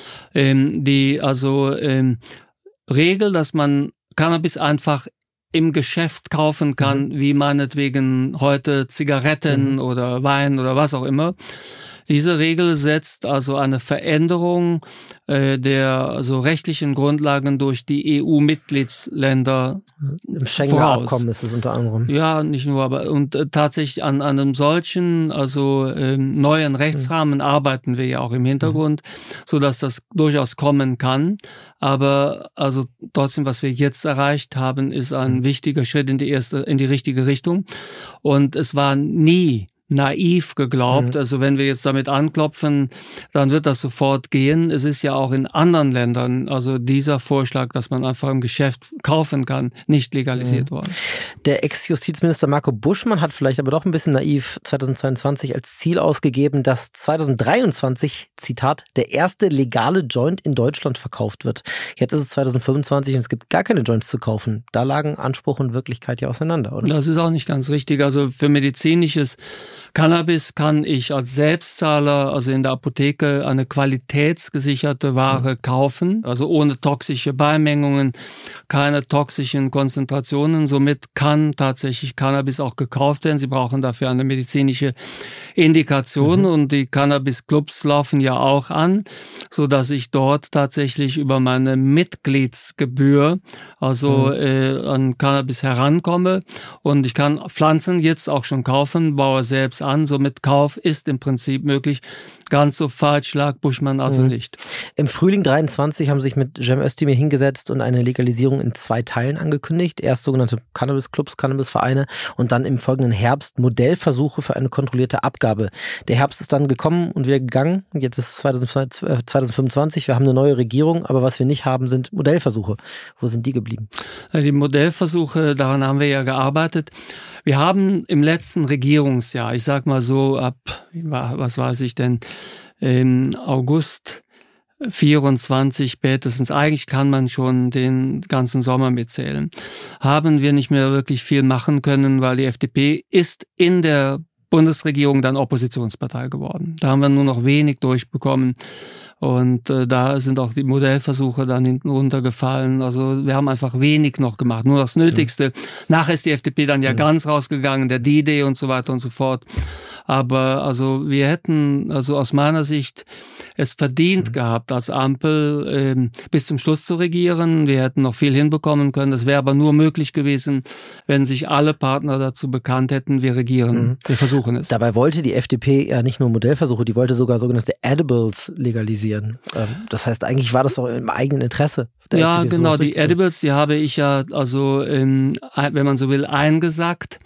Ähm, die also ähm, Regel, dass man Cannabis einfach im Geschäft kaufen kann, mhm. wie meinetwegen heute Zigaretten mhm. oder Wein oder was auch immer. Diese Regel setzt also eine Veränderung äh, der also rechtlichen Grundlagen durch die E U-Mitgliedsländer im Schengener Abkommen ist es unter anderem. Ja, nicht nur, aber und äh, tatsächlich an, an einem solchen also ähm, neuen Rechtsrahmen mhm. arbeiten wir ja auch im Hintergrund, mhm. so dass das durchaus kommen kann. Aber also trotzdem, was wir jetzt erreicht haben, ist ein mhm. wichtiger Schritt in die erste, in die richtige Richtung. Und es war nie naiv geglaubt. Mhm. Also wenn wir jetzt damit anklopfen, dann wird das sofort gehen. Es ist ja auch in anderen Ländern, also dieser Vorschlag, dass man einfach im Geschäft kaufen kann, nicht legalisiert mhm. worden. Der Ex-Justizminister Marco Buschmann hat vielleicht aber doch ein bisschen naiv zweitausendzweiundzwanzig als Ziel ausgegeben, dass zweitausenddreiundzwanzig, Zitat, der erste legale Joint in Deutschland verkauft wird. Jetzt ist es zweitausendfünfundzwanzig und es gibt gar keine Joints zu kaufen. Da lagen Anspruch und Wirklichkeit ja auseinander, oder? Das ist auch nicht ganz richtig. Also für medizinisches Cannabis kann ich als Selbstzahler, also in der Apotheke, eine qualitätsgesicherte Ware mhm. kaufen, also ohne toxische Beimengungen, keine toxischen Konzentrationen. Somit kann tatsächlich Cannabis auch gekauft werden. Sie brauchen dafür eine medizinische Indikation mhm. und die Cannabis-Clubs laufen ja auch an, so dass ich dort tatsächlich über meine Mitgliedsgebühr also mhm. äh, an Cannabis herankomme und ich kann Pflanzen jetzt auch schon kaufen, baue selbst an, somit Kauf ist im Prinzip möglich. Ganz so falsch lag Buschmann also mhm. nicht. Im Frühling dreiundzwanzig haben sich mit Cem Özdemir hingesetzt und eine Legalisierung in zwei Teilen angekündigt. Erst sogenannte Cannabis-Clubs, Cannabis-Vereine und dann im folgenden Herbst Modellversuche für eine kontrollierte Abgabe. Der Herbst ist dann gekommen und wieder gegangen. Jetzt ist es zweitausendfünfundzwanzig, wir haben eine neue Regierung, aber was wir nicht haben, sind Modellversuche. Wo sind die geblieben? Die Modellversuche, daran haben wir ja gearbeitet. Wir haben im letzten Regierungsjahr, ich sag mal so ab, was weiß ich denn, im August vierundzwanzig spätestens, eigentlich kann man schon den ganzen Sommer mitzählen, haben wir nicht mehr wirklich viel machen können, weil die F D P ist in der Bundesregierung dann Oppositionspartei geworden. Da haben wir nur noch wenig durchbekommen. Und äh, da sind auch die Modellversuche dann hinten runtergefallen. Also wir haben einfach wenig noch gemacht, nur das Nötigste. Mhm. Nachher ist die F D P dann ja mhm. ganz rausgegangen, der D-Day und so weiter und so fort. Aber also wir hätten also aus meiner Sicht es verdient mhm. gehabt, als Ampel ähm, bis zum Schluss zu regieren. Wir hätten noch viel hinbekommen können. Das wäre aber nur möglich gewesen, wenn sich alle Partner dazu bekannt hätten, wir regieren. Mhm. Wir versuchen es. Dabei wollte die F D P ja nicht nur Modellversuche, die wollte sogar sogenannte Edibles legalisieren. Das heißt, eigentlich war das doch im eigenen Interesse. Der ja, F D P, genau. so die Edibles, die habe ich ja, also, ähm, wenn man so will, eingesackt.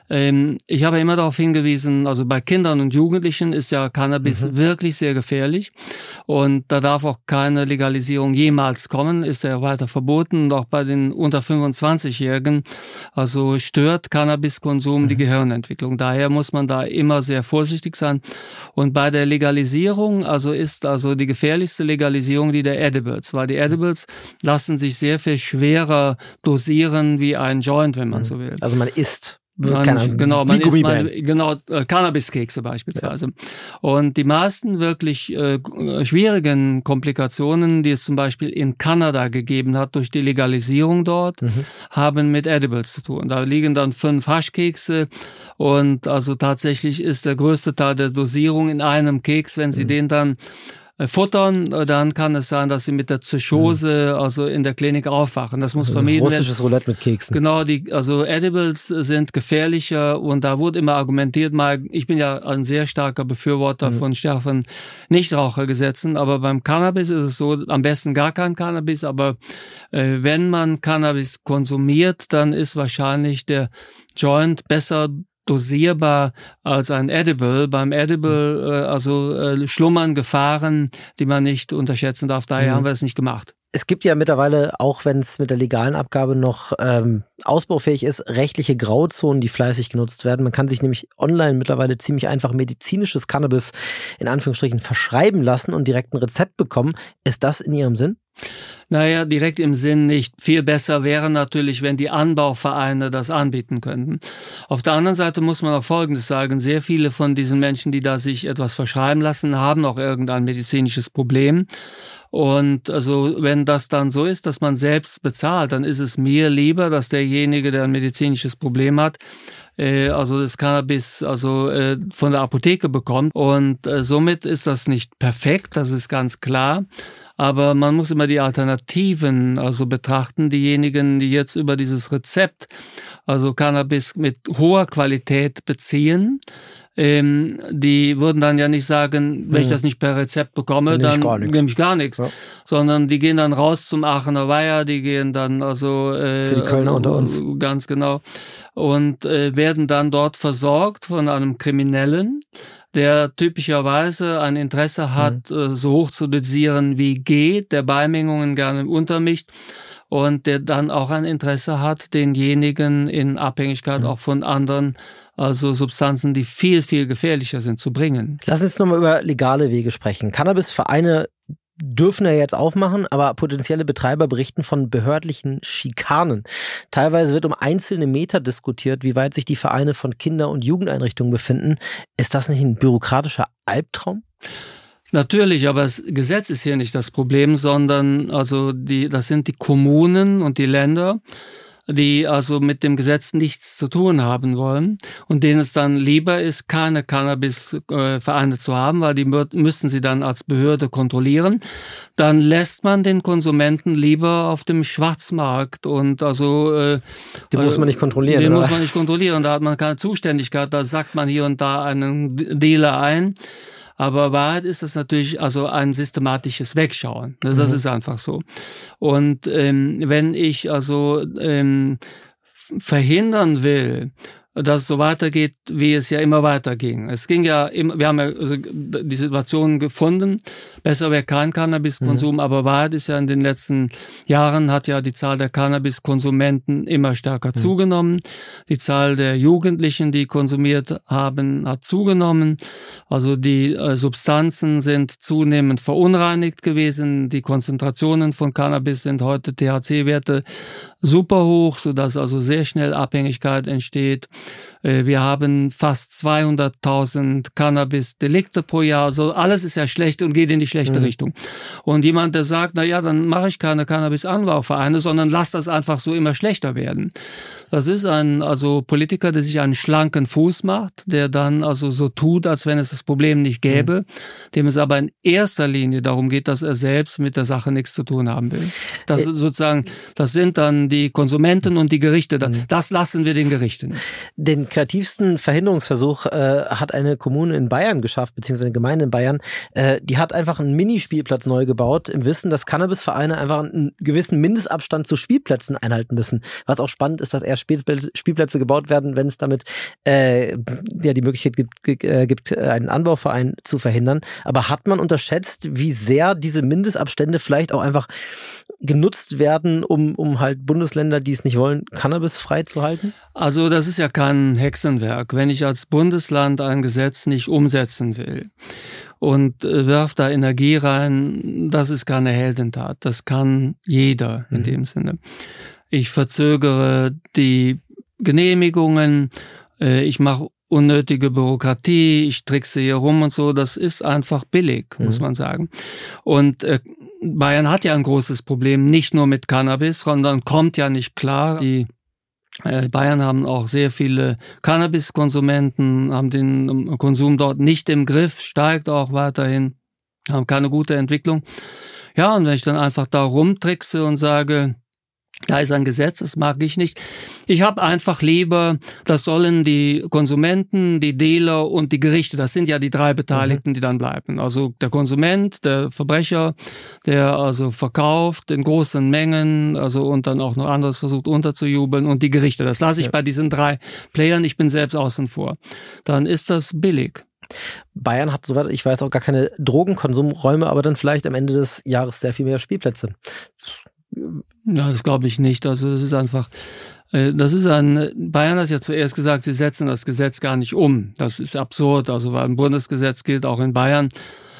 Ähm, ich habe immer darauf hingewiesen, also bei Kindern und Jugendlichen ist ja Cannabis mhm. wirklich sehr gefährlich und da darf auch keine Legalisierung jemals kommen, ist ja weiter verboten und auch bei den unter fünfundzwanzigjährigen, also stört Cannabiskonsum mhm. die Gehirnentwicklung. Daher muss man da immer sehr vorsichtig sein und bei der Legalisierung, also ist also die gefährlichste Legalisierung die der Edibles, weil die Edibles lassen sich sehr viel schwerer dosieren wie ein Joint, wenn man so will. Also man isst. Man, genau, man isst mal, genau, äh, Cannabiskekse beispielsweise. Ja. Und die meisten wirklich äh, schwierigen Komplikationen, die es zum Beispiel in Kanada gegeben hat durch die Legalisierung dort, mhm. haben mit Edibles zu tun. Da liegen dann fünf Haschkekse und also tatsächlich ist der größte Teil der Dosierung in einem Keks, wenn Sie mhm. den dann futtern, dann kann es sein, dass sie mit der Psychose, mhm. also in der Klinik aufwachen. Das muss also vermieden werden. Russisches Roulette mit Keksen. Genau, die, also Edibles sind gefährlicher und da wurde immer argumentiert, mal, ich bin ja ein sehr starker Befürworter mhm. von schärferen Nichtrauchergesetzen, aber beim Cannabis ist es so, am besten gar kein Cannabis, aber äh, wenn man Cannabis konsumiert, dann ist wahrscheinlich der Joint besser dosierbar als ein Edible. Beim Edible äh, also äh, schlummern Gefahren, die man nicht unterschätzen darf. Daher mhm. haben wir es nicht gemacht. Es gibt ja mittlerweile, auch wenn es mit der legalen Abgabe noch ähm, ausbaufähig ist, rechtliche Grauzonen, die fleißig genutzt werden. Man kann sich nämlich online mittlerweile ziemlich einfach medizinisches Cannabis in Anführungsstrichen verschreiben lassen und direkt ein Rezept bekommen. Ist das in Ihrem Sinn? Naja, direkt im Sinn nicht. Viel besser wäre natürlich, wenn die Anbauvereine das anbieten könnten. Auf der anderen Seite muss man auch Folgendes sagen. Sehr viele von diesen Menschen, die da sich etwas verschreiben lassen, haben auch irgendein medizinisches Problem. Und also wenn das dann so ist, dass man selbst bezahlt, dann ist es mir lieber, dass derjenige, der ein medizinisches Problem hat, äh, also das Cannabis also äh, von der Apotheke bekommt. Und äh, somit ist das nicht perfekt, das ist ganz klar. Aber man muss immer die Alternativen also betrachten. Diejenigen, die jetzt über dieses Rezept also Cannabis mit hoher Qualität beziehen, ähm, die würden dann ja nicht sagen, wenn ich das nicht per Rezept bekomme, dann nehme ich gar nichts. Ja. Sondern die gehen dann raus zum Aachener Weiher, die gehen dann also äh, für die Kölner also, unter uns. Ganz genau. Und äh, werden dann dort versorgt von einem Kriminellen, der typischerweise ein Interesse hat, mhm. so hoch zu dosieren wie geht, der Beimengungen gerne untermischt und der dann auch ein Interesse hat, denjenigen in Abhängigkeit mhm. auch von anderen, also Substanzen, die viel, viel gefährlicher sind, zu bringen. Lass uns nochmal über legale Wege sprechen. Cannabisvereine dürfen ja jetzt aufmachen, aber potenzielle Betreiber berichten von behördlichen Schikanen. Teilweise wird um einzelne Meter diskutiert, wie weit sich die Vereine von Kinder- und Jugendeinrichtungen befinden. Ist das nicht ein bürokratischer Albtraum? Natürlich, aber das Gesetz ist hier nicht das Problem, sondern also die, das sind die Kommunen und die Länder, die also mit dem Gesetz nichts zu tun haben wollen und denen es dann lieber ist, keine Cannabis-Vereine zu haben, weil die müssen sie dann als Behörde kontrollieren. Dann lässt man den Konsumenten lieber auf dem Schwarzmarkt und also äh, den muss man nicht kontrollieren. Den oder? muss man nicht kontrollieren, da hat man keine Zuständigkeit, da sagt man hier und da einen Dealer ein. Aber Wahrheit ist es natürlich also ein systematisches Wegschauen. Das mhm. ist einfach so. Und ähm, wenn ich also ähm, verhindern will, dass es so weitergeht, wie es ja immer weiterging. Es ging ja immer, wir haben ja also die Situation gefunden, besser wäre kein Cannabiskonsum, mhm. aber Wahrheit ist ja, in den letzten Jahren hat ja die Zahl der Cannabiskonsumenten immer stärker mhm. zugenommen. Die Zahl der Jugendlichen, die konsumiert haben, hat zugenommen. Also die äh, Substanzen sind zunehmend verunreinigt gewesen. Die Konzentrationen von Cannabis sind heute T H C-Werte super hoch, sodass also sehr schnell Abhängigkeit entsteht. Wir haben fast zweihunderttausend Cannabis-Delikte pro Jahr. Also alles ist ja schlecht und geht in die schlechte mhm. Richtung. Und jemand, der sagt, na ja, dann mache ich keine Cannabis-Anbauvereine, sondern lass das einfach so immer schlechter werden. Das ist ein also Politiker, der sich einen schlanken Fuß macht, der dann also so tut, als wenn es das Problem nicht gäbe, mhm. dem es aber in erster Linie darum geht, dass er selbst mit der Sache nichts zu tun haben will. Das ist sozusagen, das sind dann die Konsumenten und die Gerichte. Das lassen wir den Gerichten. Den den kreativsten Verhinderungsversuch äh, hat eine Kommune in Bayern geschafft, beziehungsweise eine Gemeinde in Bayern. Äh, die hat einfach einen Minispielplatz neu gebaut, im Wissen, dass Cannabisvereine einfach einen gewissen Mindestabstand zu Spielplätzen einhalten müssen. Was auch spannend ist, dass erst Spielplätze gebaut werden, wenn es damit äh, ja die Möglichkeit gibt, äh, gibt, einen Anbauverein zu verhindern. Aber hat man unterschätzt, wie sehr diese Mindestabstände vielleicht auch einfach genutzt werden, um, um halt Bundesländer, die es nicht wollen, Cannabis frei zu halten? Also das ist ja kein Hexenwerk. Wenn ich als Bundesland ein Gesetz nicht umsetzen will und äh, wirf da Energie rein, das ist keine Heldentat. Das kann jeder in mhm. dem Sinne. Ich verzögere die Genehmigungen, äh, ich mache unnötige Bürokratie, ich trickse hier rum und so, das ist einfach billig, mhm. muss man sagen. Und äh, Bayern hat ja ein großes Problem, nicht nur mit Cannabis, sondern kommt ja nicht klar. Die äh, Bayern haben auch sehr viele Cannabiskonsumenten, haben den Konsum dort nicht im Griff, steigt auch weiterhin, haben keine gute Entwicklung. Ja, und wenn ich dann einfach da rumtrickse und sage, da ist ein Gesetz, das mag ich nicht. Ich habe einfach lieber, das sollen die Konsumenten, die Dealer und die Gerichte, das sind ja die drei Beteiligten, mhm. die dann bleiben. Also der Konsument, der Verbrecher, der also verkauft in großen Mengen, also und dann auch noch anderes versucht unterzujubeln, und die Gerichte. Das lasse ich ja bei diesen drei Playern, ich bin selbst außen vor. Dann ist das billig. Bayern hat, soweit ich weiß, auch gar keine Drogenkonsumräume, aber dann vielleicht am Ende des Jahres sehr viel mehr Spielplätze. Ja, das glaube ich nicht. Also das ist einfach, äh, das ist ein, Bayern hat ja zuerst gesagt, sie setzen das Gesetz gar nicht um. Das ist absurd, also weil ein Bundesgesetz gilt auch in Bayern.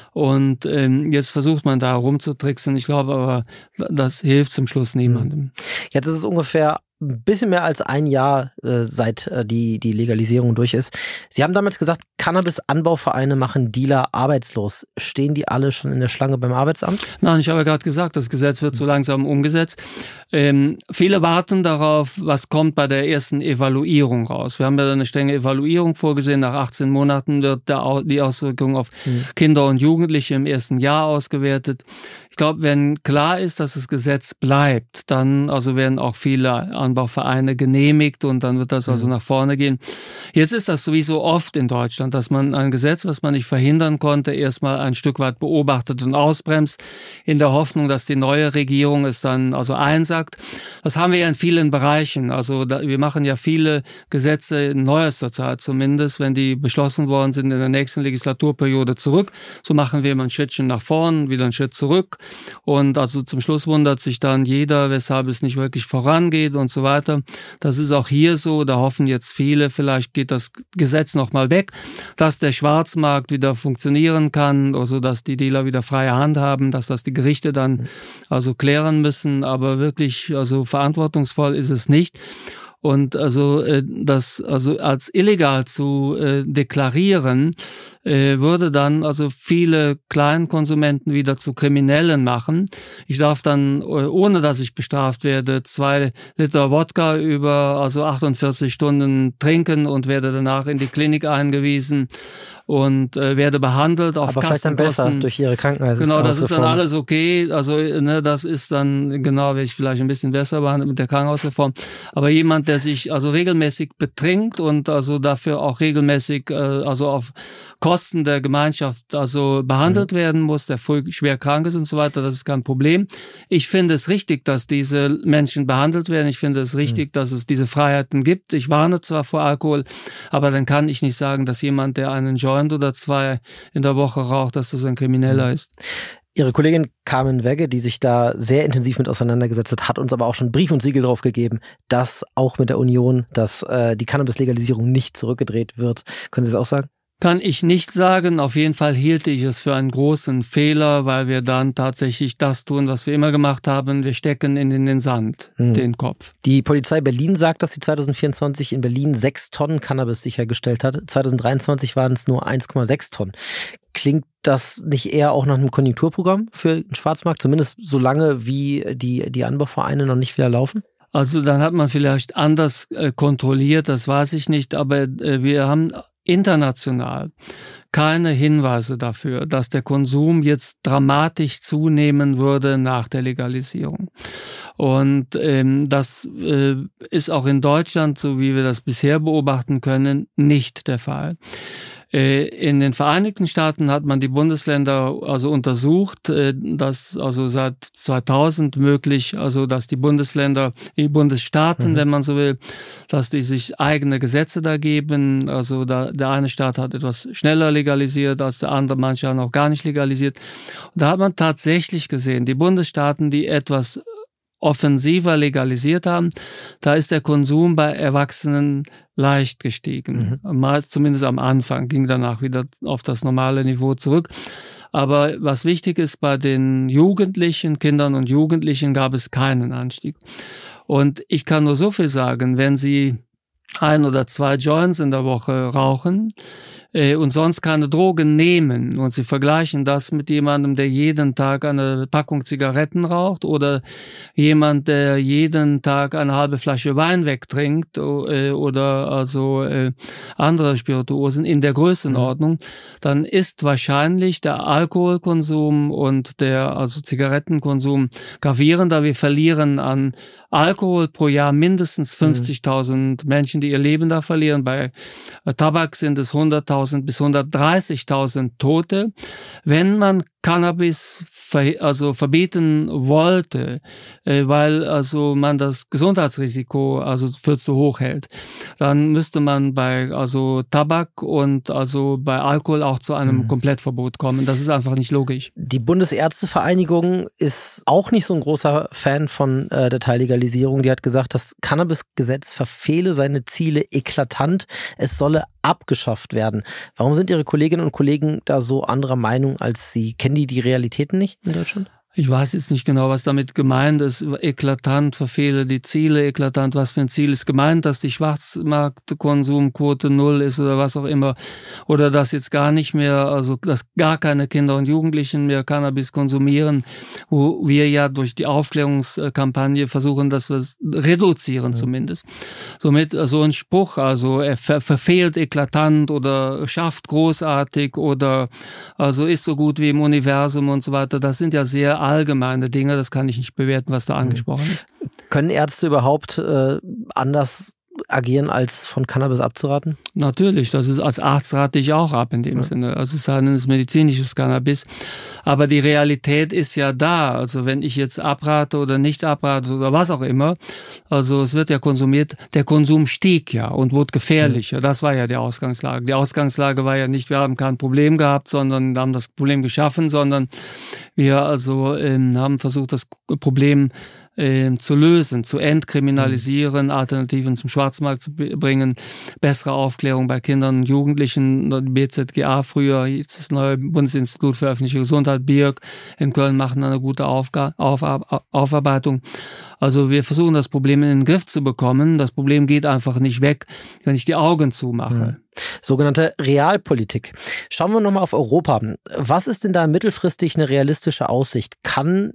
Und ähm, jetzt versucht man da rumzutricksen. Ich glaube aber, das hilft zum Schluss niemandem. Jetzt ist es ungefähr ein bisschen mehr als ein Jahr, äh, seit äh, die, die Legalisierung durch ist. Sie haben damals gesagt, Cannabis-Anbauvereine machen Dealer arbeitslos. Stehen die alle schon in der Schlange beim Arbeitsamt? Nein, ich habe ja gerade gesagt, das Gesetz wird so langsam umgesetzt. Ähm, viele warten darauf, was kommt bei der ersten Evaluierung raus. Wir haben ja eine strenge Evaluierung vorgesehen. Nach achtzehn Monaten wird der, die Auswirkung auf mhm. Kinder und Jugendliche im ersten Jahr ausgewertet. Ich glaube, wenn klar ist, dass das Gesetz bleibt, dann also werden auch viele Anbauvereine genehmigt und dann wird das also mhm. nach vorne gehen. Jetzt ist das sowieso oft in Deutschland, dass man ein Gesetz, was man nicht verhindern konnte, erstmal ein Stück weit beobachtet und ausbremst, in der Hoffnung, dass die neue Regierung es dann also einsackt. Das haben wir ja in vielen Bereichen. Also da, wir machen ja viele Gesetze in neuester Zeit zumindest, wenn die beschlossen worden sind in der nächsten Legislaturperiode zurück. So machen wir immer ein Schrittchen nach vorn, wieder einen Schritt zurück. Und also zum Schluss wundert sich dann jeder, weshalb es nicht wirklich vorangeht und so weiter. Das ist auch hier so. Da hoffen jetzt viele, vielleicht geht das Gesetz nochmal weg, dass der Schwarzmarkt wieder funktionieren kann, also dass die Dealer wieder freie Hand haben, dass das die Gerichte dann also klären müssen. Aber wirklich, also verantwortungsvoll ist es nicht. Und also äh, das also als illegal zu äh, deklarieren, äh, würde dann also viele Kleinkonsumenten wieder zu Kriminellen machen. Ich darf dann, äh, ohne dass ich bestraft werde, zwei Liter Wodka über also achtundvierzig Stunden trinken und werde danach in die Klinik eingewiesen und äh, werde behandelt auf Aber vielleicht dann besser durch ihre Krankenkasse. Genau, das ist dann alles okay. Also ne, das ist dann, genau, werde ich vielleicht ein bisschen besser behandelt mit der Krankenhausreform. Aber jemand, der sich also regelmäßig betrinkt und also dafür auch regelmäßig äh, also auf Kosten der Gemeinschaft also behandelt mhm. werden muss, der voll schwer krank ist und so weiter, das ist kein Problem. Ich finde es richtig, dass diese Menschen behandelt werden. Ich finde es richtig, mhm. dass es diese Freiheiten gibt. Ich warne zwar vor Alkohol, aber dann kann ich nicht sagen, dass jemand, der einen Joint oder zwei in der Woche raucht, dass das ein Krimineller mhm. ist. Ihre Kollegin Carmen Wegge, die sich da sehr intensiv mit auseinandergesetzt hat, hat uns aber auch schon Brief und Siegel drauf gegeben, dass auch mit der Union, dass äh, die Cannabis-Legalisierung nicht zurückgedreht wird. Können Sie das auch sagen? Kann ich nicht sagen. Auf jeden Fall hielte ich es für einen großen Fehler, weil wir dann tatsächlich das tun, was wir immer gemacht haben. Wir stecken in den Sand, hm. den Kopf. Die Polizei Berlin sagt, dass sie zwanzig vierundzwanzig in Berlin sechs Tonnen Cannabis sichergestellt hat. zwanzig dreiundzwanzig waren es nur eins Komma sechs Tonnen. Klingt das nicht eher auch nach einem Konjunkturprogramm für den Schwarzmarkt? Zumindest so lange, wie die, die Anbauvereine noch nicht wieder laufen? Also dann hat man vielleicht anders äh, kontrolliert, das weiß ich nicht. Aber äh, wir haben international keine Hinweise dafür, dass der Konsum jetzt dramatisch zunehmen würde nach der Legalisierung. Und ähm, das äh, ist auch in Deutschland, so wie wir das bisher beobachten können, nicht der Fall. In den Vereinigten Staaten hat man die Bundesländer also untersucht, dass also seit zweitausend möglich, also dass die Bundesländer, die Bundesstaaten, mhm. wenn man so will, dass die sich eigene Gesetze da geben. Also da, der eine Staat hat etwas schneller legalisiert als der andere, manche haben auch gar nicht legalisiert. Und da hat man tatsächlich gesehen, die Bundesstaaten, die etwas offensiver legalisiert haben, da ist der Konsum bei Erwachsenen leicht gestiegen. Mhm. Meist zumindest am Anfang, ging danach wieder auf das normale Niveau zurück. Aber was wichtig ist, bei den Jugendlichen, Kindern und Jugendlichen gab es keinen Anstieg. Und ich kann nur so viel sagen, wenn Sie ein oder zwei Joints in der Woche rauchen, und sonst keine Drogen nehmen und Sie vergleichen das mit jemandem, der jeden Tag eine Packung Zigaretten raucht oder jemand, der jeden Tag eine halbe Flasche Wein wegtrinkt oder also andere Spirituosen in der Größenordnung, dann ist wahrscheinlich der Alkoholkonsum und der also Zigarettenkonsum gravierender. Wir verlieren an Alkohol pro Jahr mindestens fünfzigtausend mhm. Menschen, die ihr Leben da verlieren. Bei Tabak sind es hunderttausend bis hundertdreißigtausend Tote. Wenn man Cannabis ver, also verbieten wollte, äh, weil also man das Gesundheitsrisiko also für zu hoch hält, dann müsste man bei also Tabak und also bei Alkohol auch zu einem mhm. Komplettverbot kommen. Das ist einfach nicht logisch. Die Bundesärztevereinigung ist auch nicht so ein großer Fan von äh, der Teillegalisierung. Die hat gesagt, das Cannabisgesetz verfehle seine Ziele eklatant. Es solle abgeschafft werden. Warum sind Ihre Kolleginnen und Kollegen da so anderer Meinung als Sie? Kennen die die Realitäten nicht in Deutschland? Ich weiß jetzt nicht genau, was damit gemeint ist. Eklatant, verfehle die Ziele, eklatant, was für ein Ziel ist gemeint, dass die Schwarzmarktkonsumquote null ist oder was auch immer. Oder dass jetzt gar nicht mehr, also dass gar keine Kinder und Jugendlichen mehr Cannabis konsumieren, wo wir ja durch die Aufklärungskampagne versuchen, dass wir es reduzieren ja. zumindest. Somit so ein Spruch, also er ver- verfehlt eklatant oder schafft großartig oder also ist so gut wie im Universum und so weiter, das sind ja sehr allgemeine Dinge, das kann ich nicht bewerten, was da angesprochen ist. Können Ärzte überhaupt äh, anders agieren, als von Cannabis abzuraten? Natürlich, das ist als Arzt rate ich auch ab in dem ja. Sinne. Also es sei denn, es ist medizinisches Cannabis. Aber die Realität ist ja da. Also wenn ich jetzt abrate oder nicht abrate oder was auch immer, also es wird ja konsumiert, der Konsum stieg ja und wurde gefährlicher. Mhm. Das war ja die Ausgangslage. Die Ausgangslage war ja nicht, wir haben kein Problem gehabt, sondern haben das Problem geschaffen, sondern wir also ähm, haben versucht, das Problem äh, zu lösen, zu entkriminalisieren, mhm. Alternativen zum Schwarzmarkt zu bringen, bessere Aufklärung bei Kindern und Jugendlichen, B Z G A früher, jetzt das neue Bundesinstitut für öffentliche Gesundheit, B I R G in Köln machen eine gute Aufga- Auf- Aufarbeitung. Also wir versuchen, das Problem in den Griff zu bekommen. Das Problem geht einfach nicht weg, wenn ich die Augen zumache. Mhm. Sogenannte Realpolitik. Schauen wir nochmal auf Europa. Was ist denn da mittelfristig eine realistische Aussicht? Kann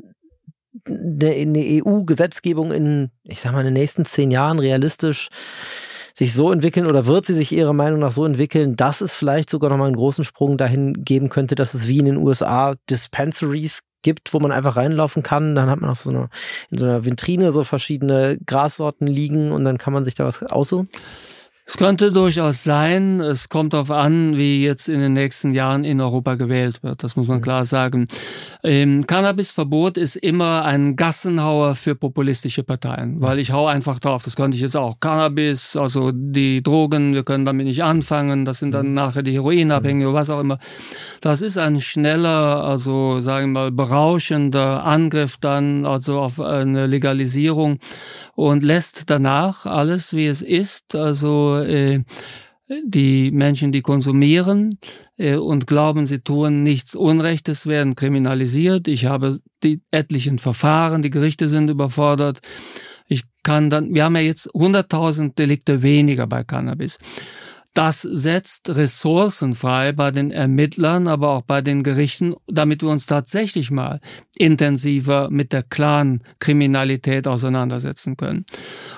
eine E U-Gesetzgebung in, ich sag mal, in den nächsten zehn Jahren realistisch sich so entwickeln oder wird sie sich Ihrer Meinung nach so entwickeln, dass es vielleicht sogar nochmal einen großen Sprung dahin geben könnte, dass es wie in den U S A Dispensaries gibt, wo man einfach reinlaufen kann, dann hat man auf so einer, in so einer Vitrine so verschiedene Grassorten liegen und dann kann man sich da was aussuchen? Es könnte durchaus sein. Es kommt darauf an, wie jetzt in den nächsten Jahren in Europa gewählt wird. Das muss man klar sagen. Ähm, Cannabisverbot ist immer ein Gassenhauer für populistische Parteien, weil ich hau einfach drauf. Das könnte ich jetzt auch. Cannabis, also die Drogen, wir können damit nicht anfangen. Das sind dann nachher die Heroinabhängigen oder was auch immer. Das ist ein schneller, also sagen wir mal berauschender Angriff dann also auf eine Legalisierung und lässt danach alles, wie es ist. Also äh, die Menschen, die konsumieren äh, und glauben, sie tun nichts Unrechtes, werden kriminalisiert. Ich habe die etlichen Verfahren, die Gerichte sind überfordert. Ich kann dann, wir haben ja jetzt hunderttausend Delikte weniger bei Cannabis. Das setzt Ressourcen frei bei den Ermittlern, aber auch bei den Gerichten, damit wir uns tatsächlich mal intensiver mit der Clan-Kriminalität auseinandersetzen können.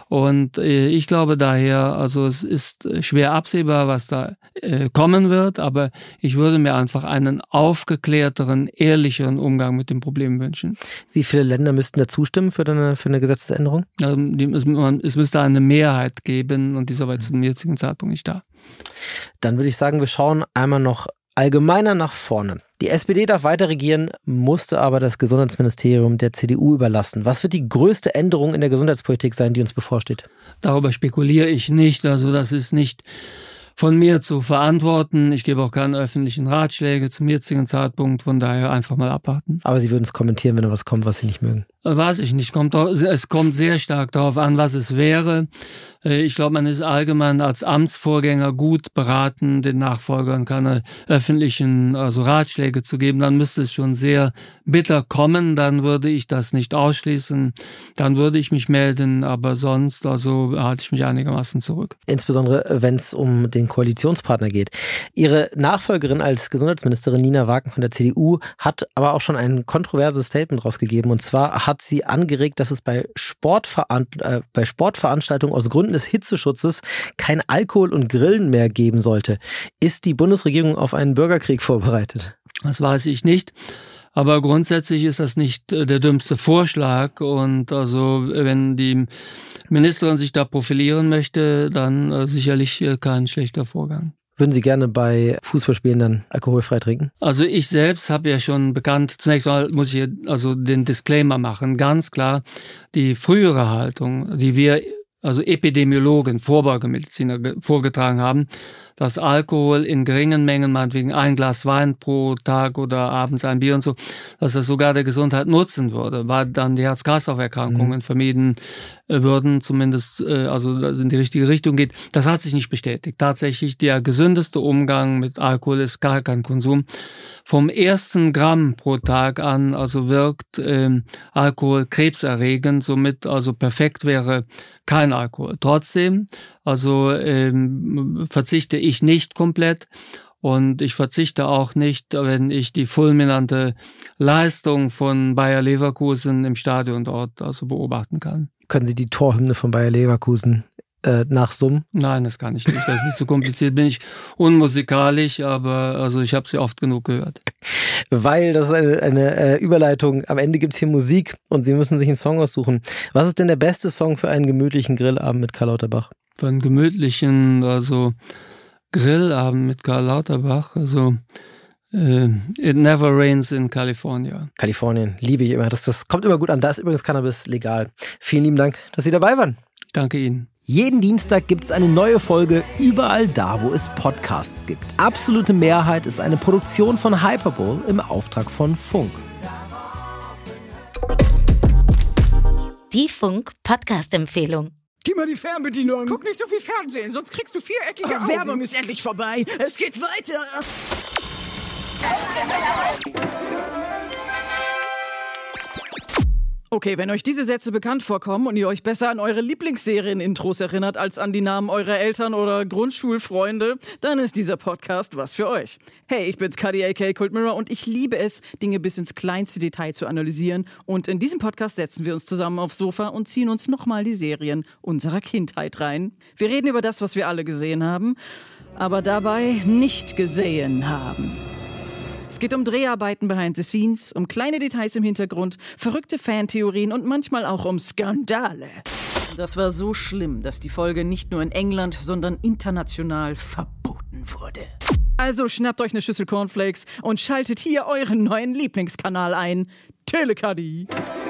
Und äh, ich glaube daher, also es ist schwer absehbar, was da äh, kommen wird, aber ich würde mir einfach einen aufgeklärteren, ehrlicheren Umgang mit dem Problem wünschen. Wie viele Länder müssten da zustimmen für eine, für eine Gesetzesänderung? Also, die, es, man, es müsste eine Mehrheit geben und die ist aber zum jetzigen Zeitpunkt nicht da. Dann würde ich sagen, wir schauen einmal noch allgemeiner nach vorne. Die S P D darf weiter regieren, musste aber das Gesundheitsministerium der C D U überlassen. Was wird die größte Änderung in der Gesundheitspolitik sein, die uns bevorsteht? Darüber spekuliere ich nicht. Also das ist nicht von mir zu verantworten. Ich gebe auch keine öffentlichen Ratschläge zum jetzigen Zeitpunkt. Von daher einfach mal abwarten. Aber Sie würden es kommentieren, wenn da was kommt, was Sie nicht mögen? Weiß ich nicht. Kommt, es kommt sehr stark darauf an, was es wäre. Ich glaube, man ist allgemein als Amtsvorgänger gut beraten, den Nachfolgern keine öffentlichen also Ratschläge zu geben. Dann müsste es schon sehr bitter kommen. Dann würde ich das nicht ausschließen. Dann würde ich mich melden. Aber sonst also halte ich mich einigermaßen zurück. Insbesondere, wenn es um den Koalitionspartner geht. Ihre Nachfolgerin als Gesundheitsministerin Nina Wagen von der C D U hat aber auch schon ein kontroverses Statement rausgegeben. Und zwar hat sie angeregt, dass es bei, Sportveran- äh, bei Sportveranstaltungen aus Gründen des Hitzeschutzes kein Alkohol und Grillen mehr geben sollte. Ist die Bundesregierung auf einen Bürgerkrieg vorbereitet? Das weiß ich nicht. Aber grundsätzlich ist das nicht der dümmste Vorschlag. Und also wenn die Ministerin sich da profilieren möchte, dann äh, sicherlich äh, kein schlechter Vorgang. Würden Sie gerne bei Fußballspielen dann alkoholfrei trinken? Also ich selbst habe ja schon bekannt, zunächst mal muss ich hier also den Disclaimer machen, ganz klar, die frühere Haltung, die wir, also Epidemiologen, Vorbeugemediziner vorgetragen haben, dass Alkohol in geringen Mengen, meinetwegen ein Glas Wein pro Tag oder abends ein Bier und so, dass das sogar der Gesundheit nutzen würde, weil dann die Herz-Kreislauf-Erkrankungen mhm. vermieden würden, zumindest äh, also in die richtige Richtung geht. Das hat sich nicht bestätigt. Tatsächlich der gesündeste Umgang mit Alkohol ist gar kein Konsum. Vom ersten Gramm pro Tag an also wirkt ähm, Alkohol krebserregend, somit also perfekt wäre kein Alkohol. Trotzdem, also ähm, verzichte ich nicht komplett und ich verzichte auch nicht, wenn ich die fulminante Leistung von Bayer Leverkusen im Stadion dort also beobachten kann. Können Sie die Torhymne von Bayer Leverkusen äh, nachsummen? Nein, das kann ich nicht. Das ist nicht so kompliziert. Bin ich unmusikalisch, aber also ich habe sie oft genug gehört. Weil das ist eine, eine äh, Überleitung. Am Ende gibt's hier Musik und Sie müssen sich einen Song aussuchen. Was ist denn der beste Song für einen gemütlichen Grillabend mit Karl Lauterbach? Für einen gemütlichen, also Grillabend mit Karl Lauterbach, also uh, It Never Rains in California. Kalifornien, liebe ich immer. Das, das kommt immer gut an. Da ist übrigens Cannabis legal. Vielen lieben Dank, dass Sie dabei waren. Ich danke Ihnen. Jeden Dienstag gibt es eine neue Folge überall da, wo es Podcasts gibt. Absolute Mehrheit ist eine Produktion von Hyperbowl im Auftrag von Funk. Die Funk-Podcast-Empfehlung. Gib mal die Fernbedienung. Guck nicht so viel Fernsehen, sonst kriegst du viereckige Oh, Augen. Werbung ist endlich vorbei. Es geht weiter. Okay, wenn euch diese Sätze bekannt vorkommen und ihr euch besser an eure Lieblingsserien-Intros erinnert als an die Namen eurer Eltern oder Grundschulfreunde, dann ist dieser Podcast was für euch. Hey, ich bin's, Cuddy aka Cold Mirror, und ich liebe es, Dinge bis ins kleinste Detail zu analysieren. Und in diesem Podcast setzen wir uns zusammen aufs Sofa und ziehen uns nochmal die Serien unserer Kindheit rein. Wir reden über das, was wir alle gesehen haben, aber dabei nicht gesehen haben. Es geht um Dreharbeiten behind the scenes, um kleine Details im Hintergrund, verrückte Fantheorien und manchmal auch um Skandale. Das war so schlimm, dass die Folge nicht nur in England, sondern international verboten wurde. Also schnappt euch eine Schüssel Cornflakes und schaltet hier euren neuen Lieblingskanal ein, Telecuddy.